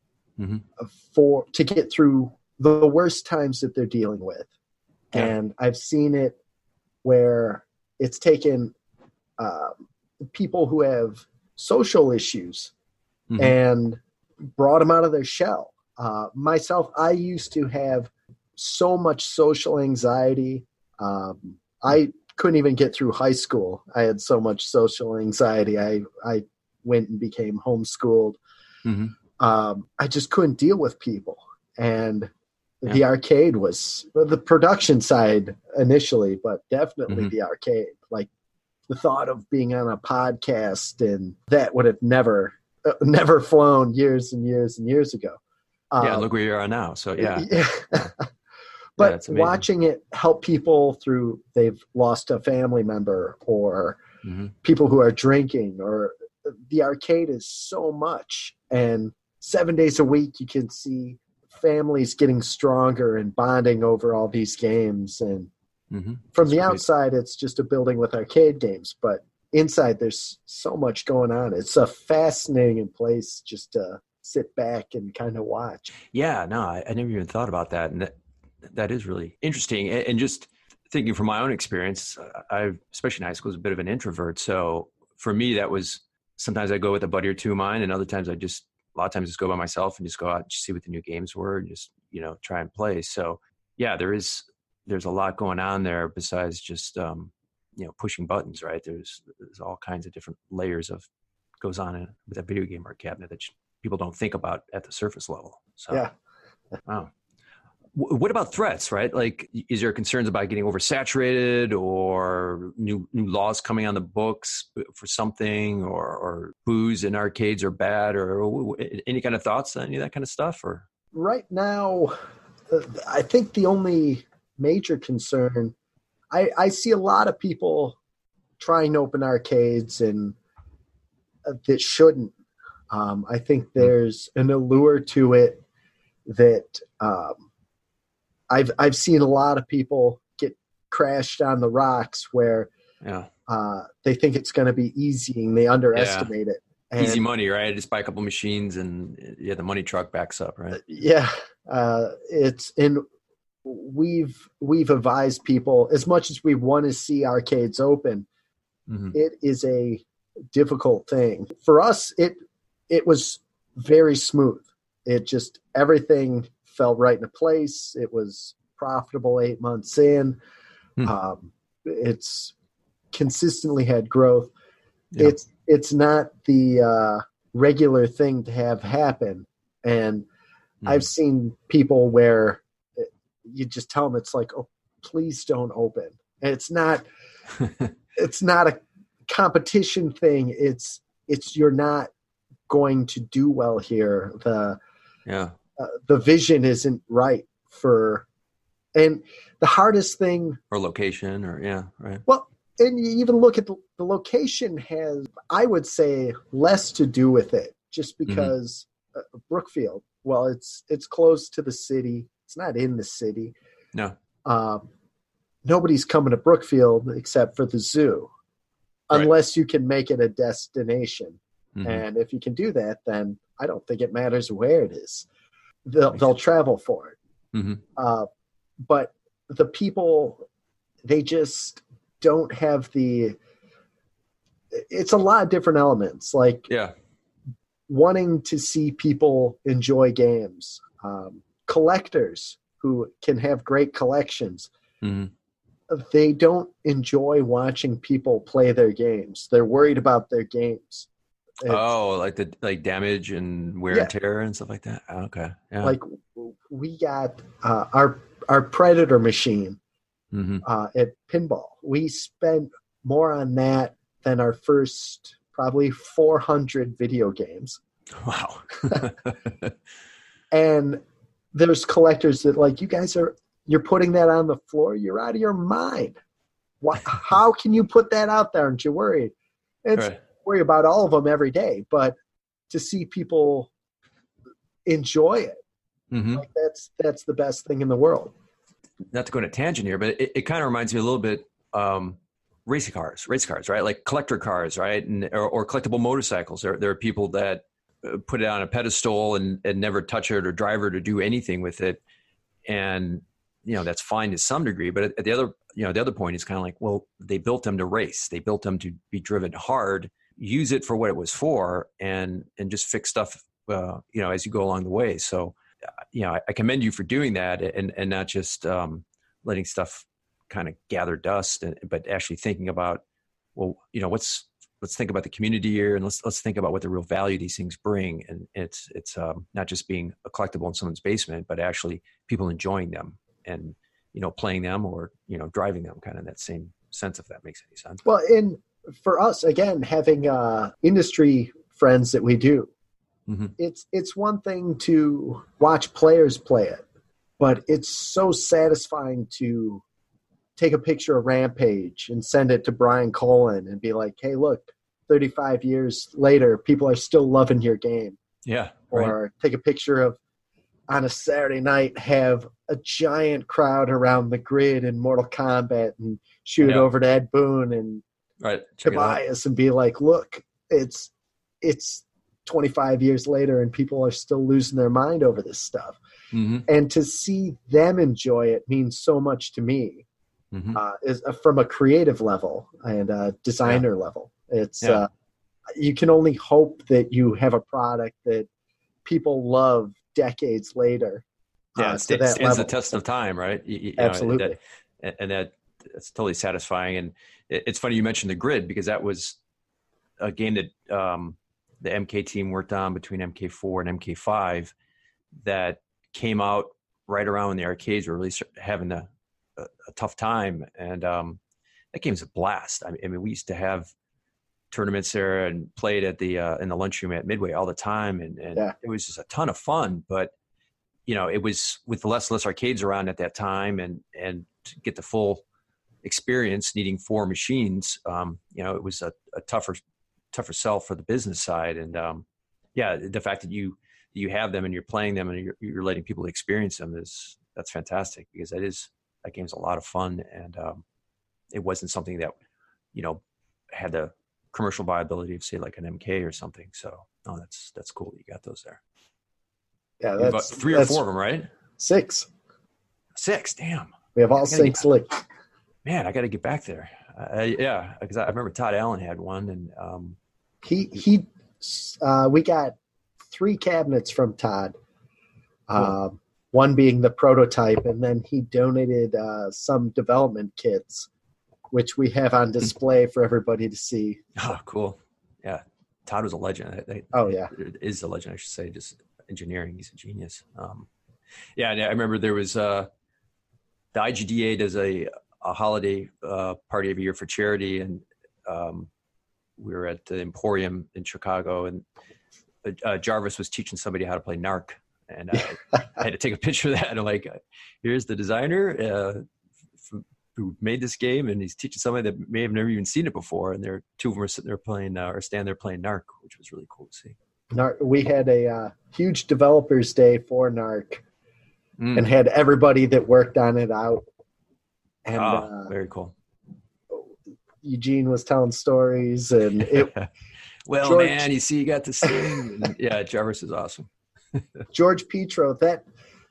to get through the worst times that they're dealing with. Yeah. And I've seen it where it's taken people who have social issues and brought them out of their shell. Myself, I used to have so much social anxiety. I couldn't even get through high school. I had so much social anxiety. I went and became homeschooled. I just couldn't deal with people. And the arcade was the production side initially, but definitely the arcade. Like the thought of being on a podcast, and that would have never flown years and years and years ago. Look where you are now. So But watching it help people through, they've lost a family member, or people who are drinking, or the arcade is so much. And 7 days a week, you can see families getting stronger and bonding over all these games. And from the outside, it's just a building with arcade games. But inside, there's so much going on. It's a fascinating place just to sit back and kind of watch. Yeah, no, I never even thought about that. And that is really interesting. And just thinking from my own experience, I, especially in high school, was a bit of an introvert. So for me, that was, sometimes I go with a buddy or two of mine, and other times a lot of times just go by myself and just go out and just see what the new games were and just, try and play. So yeah, there's a lot going on there besides just, pushing buttons, right? There's all kinds of different layers of goes on with a video game art cabinet that people don't think about at the surface level. So, yeah. Wow. What about threats, right? Like, is there concerns about getting oversaturated, or new laws coming on the books for something, or booze in arcades are bad, or any kind of thoughts on any of that kind of stuff? Or right now, I think the only major concern, I see a lot of people trying to open arcades and that shouldn't. I think there's an allure to it that I've seen a lot of people get crashed on the rocks where they think it's going to be easy and they underestimate it. And easy money, right? Just buy a couple machines and the money truck backs up, right? We've advised people, as much as we want to see arcades open, it is a difficult thing. For us, it was very smooth. It just, everything fell right into place. It was profitable 8 months in. It's consistently had growth. Yeah. It's not the regular thing to have happen. And I've seen people where you just tell them, it's like, oh, please don't open. And it's not a competition thing. It's you're not going to do well here. The vision isn't right and the hardest thing, or location, or right. Well, and you even look at the location has, I would say, less to do with it, just because Brookfield, well, it's close to the city. It's not in the city. No. Nobody's coming to Brookfield except for the zoo, unless you can make it a destination. And if you can do that, then I don't think it matters where it is. They'll travel for it. But the people, they just don't have it's a lot of different elements, like wanting to see people enjoy games, collectors who can have great collections. They don't enjoy watching people play their games. They're worried about their games. Like damage and wear and tear and stuff like that. Okay. Yeah. Like we got our Predator machine at Pinball. We spent more on that than our first probably 400 video games. Wow. And there's collectors that like, you're putting that on the floor. You're out of your mind. How can you put that out there? Aren't you worried? Worry about all of them every day, but to see people enjoy it, like that's the best thing in the world. Not to go on a tangent here, but it kind of reminds me a little bit race cars, right? Like collector cars, right? Or collectible motorcycles. There are people that put it on a pedestal and never touch it or drive it or do anything with it. And, that's fine to some degree. But at the other point is kind of like, well, they built them to race. They built them to be driven hard, use it for what it was for, and just fix stuff, as you go along the way. So, I commend you for doing that and not just letting stuff kind of gather dust, but actually thinking about, well, let's think about the community here, and let's think about what the real value these things bring. And it's not just being a collectible in someone's basement, but actually people enjoying them and playing them or driving them, kind of in that same sense, if that makes any sense. Well, and for us, again, having industry friends that we do, it's one thing to watch players play it, but it's so satisfying to take a picture of Rampage and send it to Brian Colin and be like, hey, look, 35 years later, people are still loving your game. Yeah. Or take a picture of, on a Saturday night, have a giant crowd around the grid in Mortal Kombat and shoot it over to Ed Boon and Tobias and be like, look, it's 25 years later and people are still losing their mind over this stuff. And to see them enjoy it means so much to me. Is from a creative level and a designer level. It's you can only hope that you have a product that people love decades later. It stands the test of time, right? Absolutely. That's totally satisfying. And it's funny you mentioned the grid, because that was a game that the MK team worked on between MK4 and MK5 that came out right around when the arcades were really having a tough time. And that game's a blast. I mean, we used to have tournaments there and played at the in the lunchroom at Midway all the time, and it was just a ton of fun. But it was with the less arcades around at that time, and to get the full experience, needing 4 machines, it was a tougher sell for the business side. And the fact that you have them and you're playing them and you're letting people experience them that's fantastic, because that game's a lot of fun. And it wasn't something that had the commercial viability of, say, like an MK or something. So that's cool. You got those there. Yeah, that's about 3 or 4 of them, right? 6. 6. Damn. We have all 6 linked. Man, I got to get back there. Because I remember Todd Allen had one, and we got 3 cabinets from Todd. Cool. One being the prototype, and then he donated some development kits, which we have on display for everybody to see. Oh, cool. Yeah. Todd was a legend. Is a legend, I should say, just engineering. He's a genius. I remember there was the IGDA does a holiday party every year for charity, and we were at the Emporium in Chicago, and Jarvis was teaching somebody how to play Narc. And I had to take a picture of that. And I'm like, here's the designer who made this game, and he's teaching somebody that may have never even seen it before. And there, 2 of them are sitting there playing, or standing there playing Narc, which was really cool to see. We had a huge developers day for Narc, and had everybody that worked on it out. And very cool. Eugene was telling stories, and well, George, man, you got to sing. And, Jarvis is awesome. George Petro,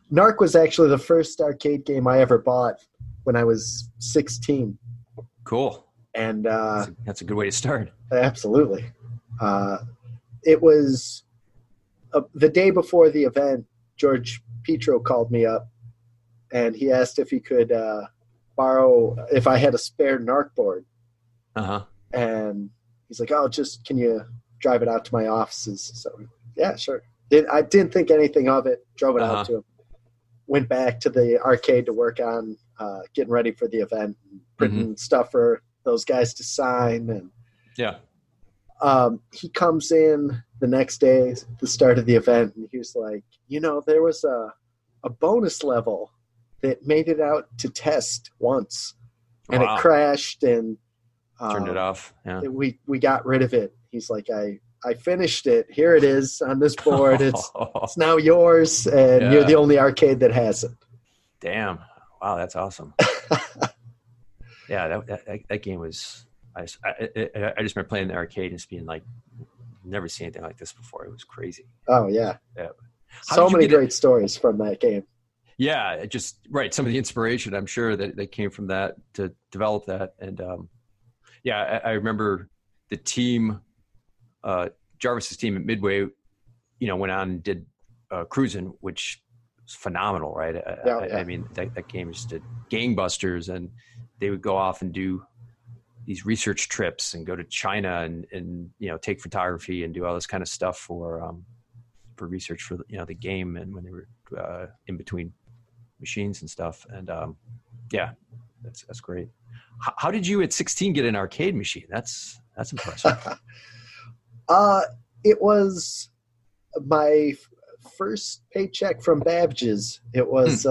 Narc was actually the first arcade game I ever bought when I was 16. Cool. And that's a good way to start. Absolutely. It was the day before the event. George Petro called me up, and he asked if he could borrow if I had a spare Narc board. Uh-huh. And he's like, "Oh, can you drive it out to my offices?" So yeah, sure. I didn't think anything of it. Drove it out to him. Went back to the arcade to work on getting ready for the event, printing stuff for those guys to sign. And yeah, he comes in the next day, the start of the event, and he was like, there was a bonus level that made it out to test once, and it crashed, and turned it off. Yeah, we got rid of it. He's like, I finished it. Here it is on this board. It's now yours, and you're the only arcade that has it. Damn! Wow, that's awesome. Yeah, that game was. I just remember playing in the arcade and just being like, never seen anything like this before. It was crazy. Oh yeah. So many great stories from that game. Yeah, just right. Some of the inspiration, I'm sure, that came from that to develop that. And I remember the team, Jarvis's team at Midway, went on and did Cruisin', which was phenomenal, right? I mean, that game just did gangbusters, and they would go off and do these research trips and go to China and take photography and do all this kind of stuff for research for the game, and when they were in between machines and stuff. And that's great. How did you at 16 get an arcade machine? That's impressive. It was my first paycheck from Babbage's. It was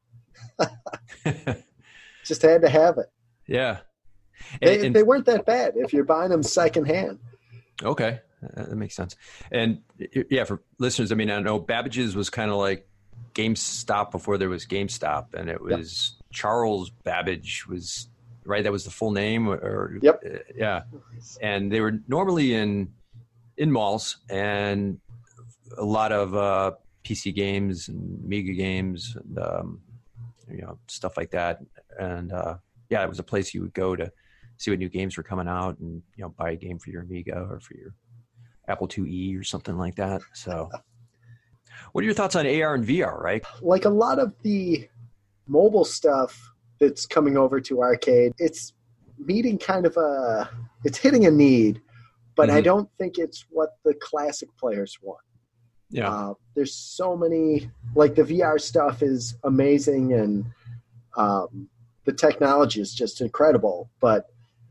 just had to have it. Yeah. They weren't that bad if you're buying them secondhand. Okay. That makes sense. And yeah, for listeners, I mean, I know Babbage's was kind of like GameStop before there was GameStop, and it was Charles Babbage was right. That was the full name yeah. And they were normally in malls, and a lot of PC games and Amiga games and, stuff like that. And it was a place you would go to see what new games were coming out and, buy a game for your Amiga or for your Apple IIe or something like that. So what are your thoughts on AR and VR, right? Like a lot of the mobile stuff that's coming over to arcade, it's meeting it's hitting a need, but I don't think it's what the classic players want. Yeah. There's so many, like the VR stuff is amazing, and the technology is just incredible, but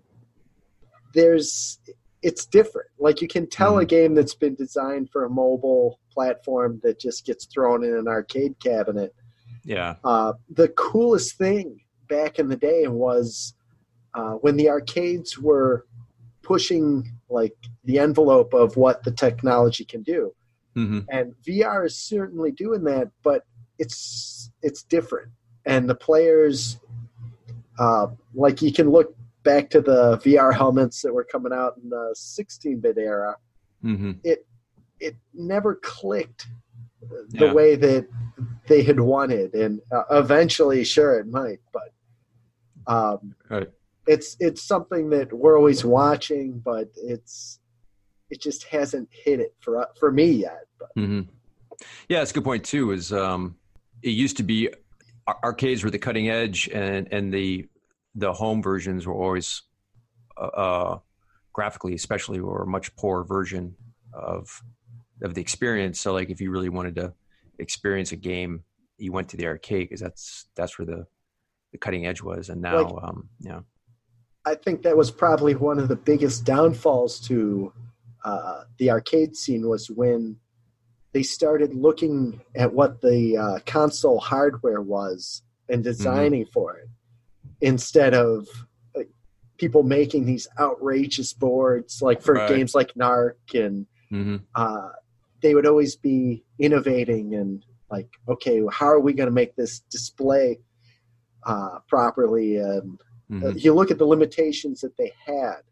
it's different. Like you can tell a game that's been designed for a mobile platform that just gets thrown in an arcade cabinet. Yeah. The coolest thing back in the day was when the arcades were pushing like the envelope of what the technology can do. Mm-hmm. And VR is certainly doing that, but it's different. And the players, like you can look back to the VR helmets that were coming out in the 16-bit era. Mm-hmm. It never clicked the way that they had wanted, and eventually, sure, it might, but it's something that we're always watching, but it just hasn't hit it for me yet. But. Mm-hmm. Yeah, that's a good point too. Is it used to be arcades were the cutting edge, and the home versions were always graphically, especially, were a much poorer version of the experience. So, like, if you really wanted to experience a game, you went to the arcade because that's where the cutting edge was. And now, I think that was probably one of the biggest downfalls to the arcade scene was when they started looking at what the console hardware was and designing for it, instead of people making these outrageous boards, like for games like Narc, and they would always be innovating and like, okay, how are we going to make this display properly? And you look at the limitations that they had,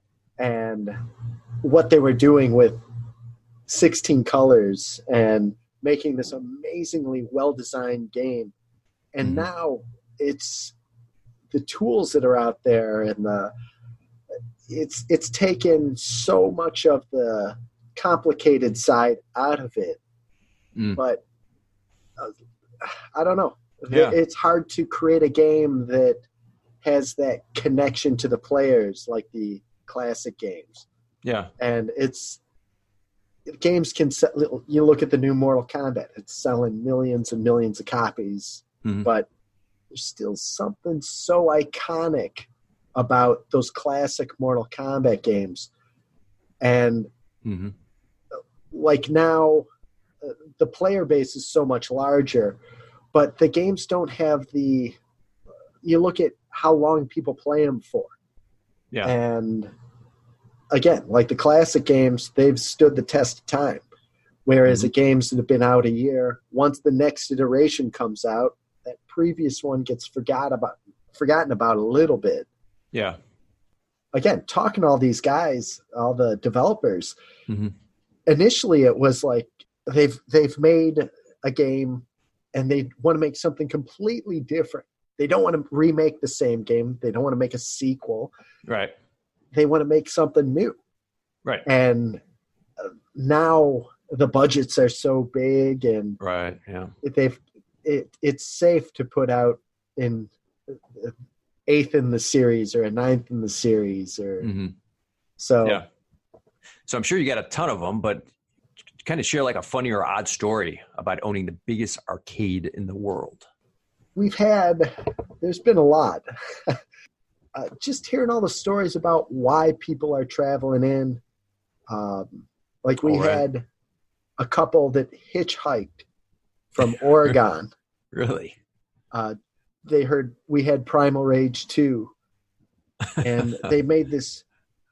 and what they were doing with 16 colors and making this amazingly well-designed game. And now it's the tools that are out there, and it's taken so much of the complicated side out of it. But I don't know. Yeah. It's hard to create a game that has that connection to the players like the classic games. Yeah. And games can sell. You look at the new Mortal Kombat, it's selling millions and millions of copies, but there's still something so iconic about those classic Mortal Kombat games. And like now, the player base is so much larger, but the games don't have you look at how long people play them for. Yeah. And again, like the classic games, they've stood the test of time. Whereas the games that have been out a year, once the next iteration comes out, that previous one gets forgotten about a little bit. Yeah. Again, talking to all these guys, all the developers, initially it was like they've made a game and they want to make something completely different. They don't want to remake the same game. They don't want to make a sequel. Right. They want to make something new. Right. And now the budgets are so big, and right. Yeah. It's safe to put out in 8th in the series or a 9th in the series, or so. Yeah. So I'm sure you got a ton of them, but kind of share like a funny or odd story about owning the biggest arcade in the world. There's been a lot. Just hearing all the stories about why people are traveling in. Like we had a couple that hitchhiked from Oregon. Really? They heard we had Primal Rage 2, and they made this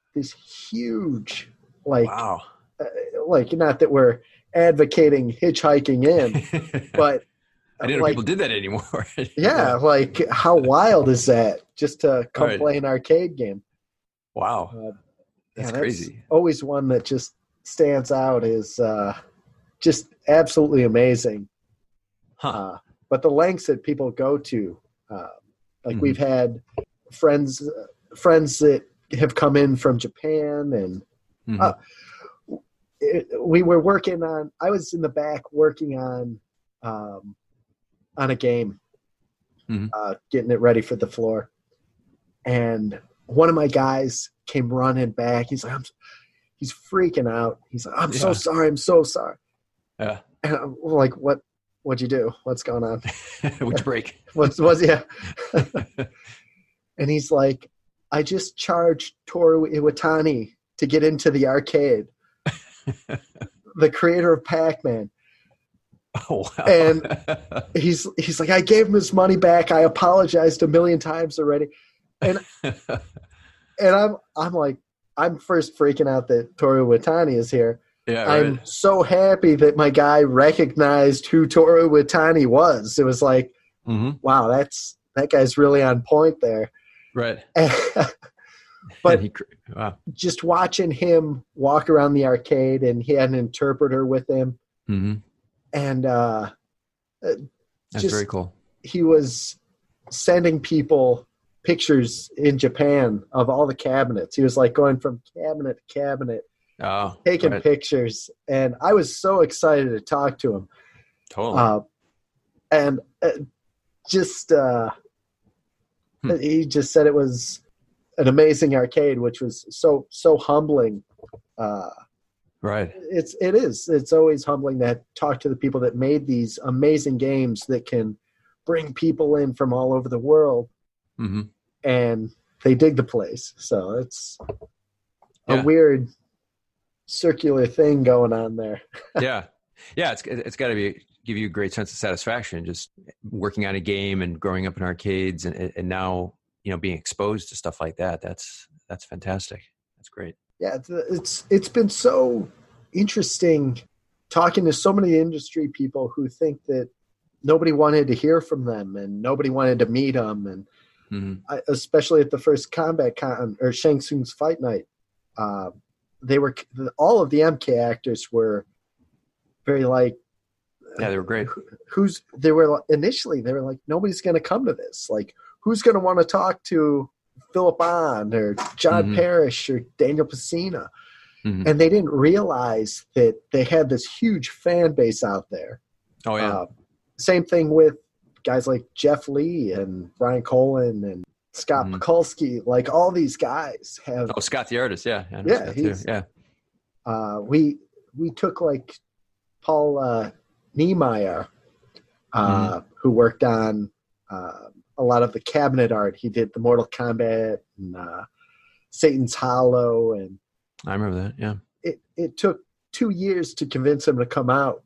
huge, wow. Like, not that we're advocating hitchhiking in, but I didn't know people did that anymore. Yeah, like how wild is that? Just to come play an arcade game. Wow, that's crazy. Always one that just stands out is just absolutely amazing. But the lengths that people go to, like we've had friends that have come in from Japan, and we were working on. I was in the back working on a game, getting it ready for the floor. And one of my guys came running back. He's like, he's freaking out. He's like, I'm so sorry. I'm so sorry. Yeah. And I'm like, what'd you do? What's going on? What'd you break? Yeah. And he's like, I just charged Toru Iwatani to get into the arcade. The creator of Pac-Man. Oh, wow. And he's like, I gave him his money back. I apologized a million times already. And I'm like, I'm first freaking out that Toru Iwatani is here. Yeah, I'm so happy that my guy recognized who Toru Iwatani was. It was like, wow, that guy's really on point there. Right. But just watching him walk around the arcade, and he had an interpreter with him. And that's very cool. He was sending people pictures in Japan of all the cabinets. He was like going from cabinet to cabinet, taking pictures. And I was so excited to talk to him. Totally. He just said it was an amazing arcade, which was so humbling. Right. It is. It's always humbling to talk to the people that made these amazing games that can bring people in from all over the world, and they dig the place. So it's a weird circular thing going on there. Yeah. It's got to give you a great sense of satisfaction just working on a game and growing up in arcades, and now being exposed to stuff like that. That's fantastic. That's great. Yeah, it's been so interesting talking to so many industry people who think that nobody wanted to hear from them and nobody wanted to meet them, and especially at the first Combat Con or Shang Tsung's Fight Night, they were all of the MK actors were very like, Yeah, they were great. Initially they were like, nobody's going to come to this. Like, who's going to want to talk to Philip Bond or John Parrish or Daniel Pacina? And they didn't realize that they had this huge fan base out there. Oh, yeah. Same thing with guys like Jeff Lee and Brian Colin and Scott Mikulski. Like, all these guys have. Oh, Scott the artist, yeah. Yeah, we took like Paul Niemeyer, who worked on a lot of the cabinet art. He did the Mortal Kombat and Satan's Hollow, and I remember that. Yeah, it took 2 years to convince him to come out,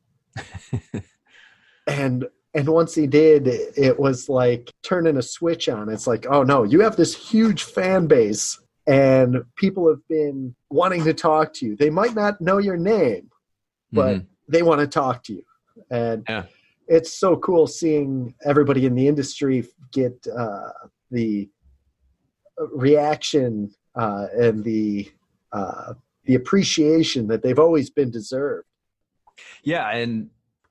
and once he did, it was like turning a switch on. It's like, oh no, you have this huge fan base, and people have been wanting to talk to you. They might not know your name, but they want to talk to you. And it's so cool seeing everybody in the industry get the reaction and the appreciation that they've always been deserved. Yeah, and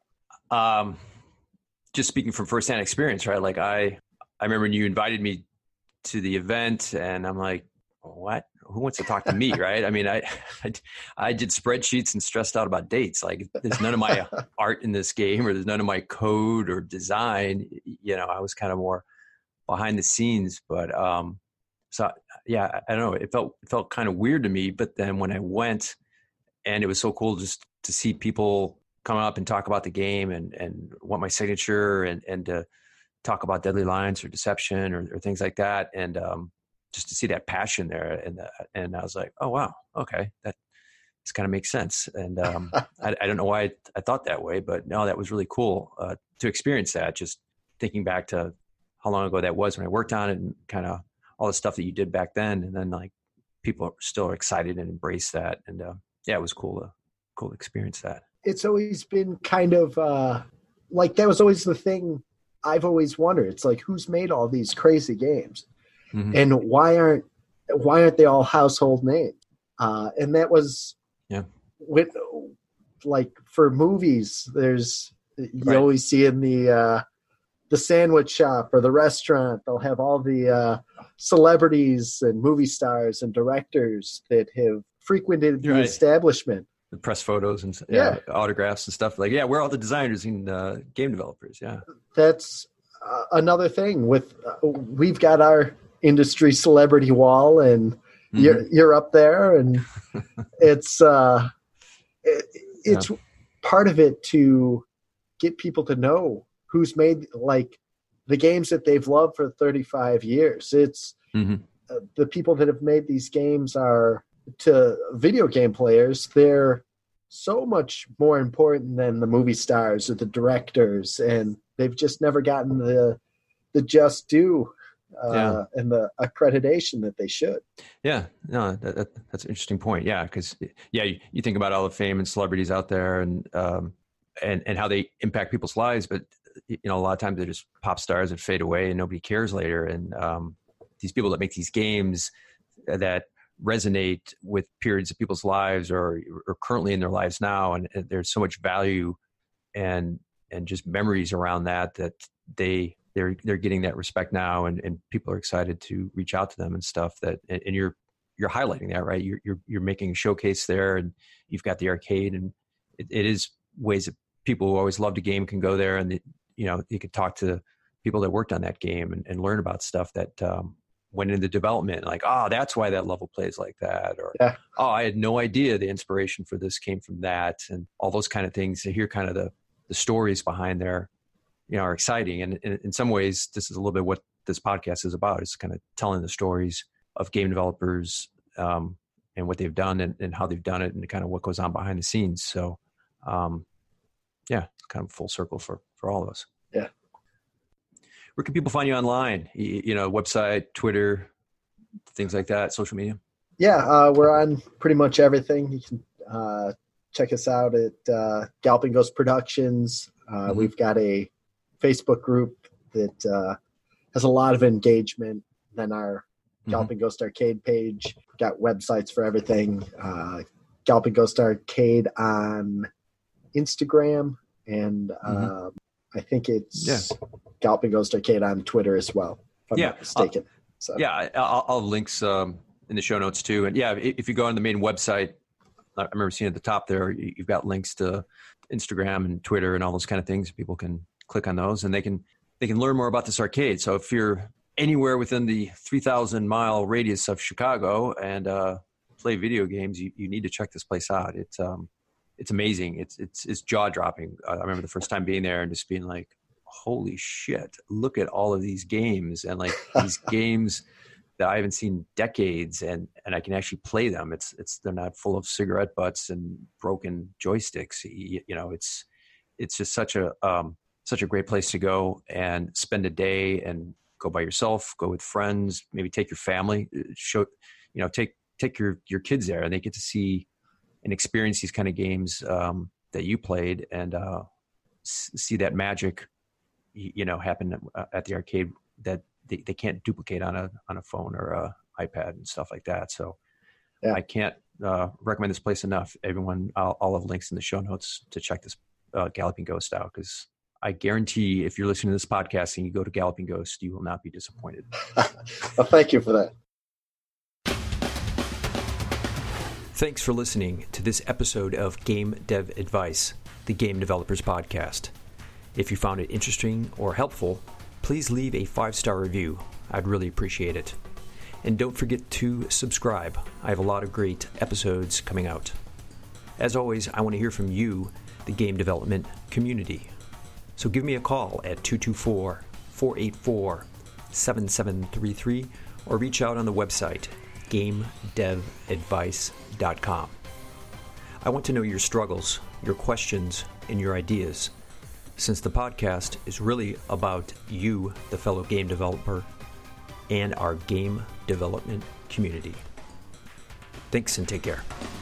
just speaking from firsthand experience, right? Like I remember when you invited me to the event, and I'm like, what? Who wants to talk to me, right? I mean, I did spreadsheets and stressed out about dates. Like, there's none of my art in this game, or there's none of my code or design. You know, I was kind of more behind the scenes. But so yeah, I don't know. It felt kind of weird to me. But then when I went, and it was so cool just to see people come up and talk about the game and want my signature and to talk about Deadly Alliance or Deception or things like that. And just to see that passion there. And I was like, oh, wow. Okay. That just kind of makes sense. And I don't know why I thought that way, but no, that was really cool to experience that. Just thinking back to how long ago that was when I worked on it, and kind of all the stuff that you did back then. And then like people are still excited and embrace that. And yeah, it was cool to experience that. It's always been kind of like, that was always the thing I've always wondered. It's like, who's made all these crazy games? And why aren't they all household names? And that was with, like, for movies, there's you always see in the sandwich shop or the restaurant, they'll have all the celebrities and movie stars and directors that have frequented the establishment. The press photos and autographs and stuff. Like, we're all the designers and game developers. Yeah, that's another thing. With we've got our industry celebrity wall, and you're up there, and it's part of it to get people to know who's made like the games that they've loved for 35 years. It's the people that have made these games are, to video game players, they're so much more important than the movie stars or the directors, and they've just never gotten the just due and the accreditation that they should. Yeah, no, that's an interesting point. Yeah, because you think about all the fame and celebrities out there, and how they impact people's lives, but you know, a lot of times they're just pop stars that fade away and nobody cares later. And these people that make these games that resonate with periods of people's lives or currently in their lives now, and there's so much value and just memories around that they're getting that respect now, and people are excited to reach out to them and stuff. That and you're highlighting that, right? You're making a showcase there, and you've got the arcade, and it is ways that people who always loved a game can go there, and you could talk to people that worked on that game and learn about stuff that went into development. Like, oh, that's why that level plays like that, or oh, I had no idea the inspiration for this came from that, and all those kind of things. To hear kind of the stories behind there, are exciting. And in some ways, this is a little bit what this podcast is about. It's kind of telling the stories of game developers and what they've done and how they've done it, and kind of what goes on behind the scenes. So, it's kind of full circle for all of us. Yeah. Where can people find you online? Website, Twitter, things like that, social media? Yeah, we're on pretty much everything. You can check us out at Galloping Ghost Productions. We've got a Facebook group that has a lot of engagement. Then our Galloping Ghost Arcade page. Got websites for everything. Galloping Ghost Arcade on Instagram and I think it's Galloping Ghost Arcade on Twitter as well, if I'm not mistaken. I'll have links in the show notes too. And if you go on the main website, I remember seeing at the top there, you've got links to Instagram and Twitter and all those kind of things. People can click on those and they can learn more about this arcade. So if you're anywhere within the 3,000 mile radius of Chicago and play video games, you need to check this place out. It's amazing. It's jaw dropping. I remember the first time being there and just being like, holy shit, look at all of these games, and like these games that I haven't seen decades, and I can actually play them. They're not full of cigarette butts and broken joysticks. It's just such a great place to go and spend a day, and go by yourself, go with friends, maybe take your family, take your kids there, and they get to see and experience these kind of games that you played, and see that magic, happen at the arcade that they can't duplicate on a phone or a iPad and stuff like that. So I can't recommend this place enough. Everyone, I'll have links in the show notes to check this Galloping Ghost out, because I guarantee if you're listening to this podcast and you go to Galloping Ghost, you will not be disappointed. Well, thank you for that. Thanks for listening to this episode of Game Dev Advice, the Game Developers Podcast. If you found it interesting or helpful, please leave a 5-star review. I'd really appreciate it. And don't forget to subscribe. I have a lot of great episodes coming out. As always, I want to hear from you, the game development community. So give me a call at 224-484-7733 or reach out on the website, GameDevAdvice.com. I want to know your struggles, your questions, and your ideas, since the podcast is really about you, the fellow game developer, and our game development community. Thanks and take care.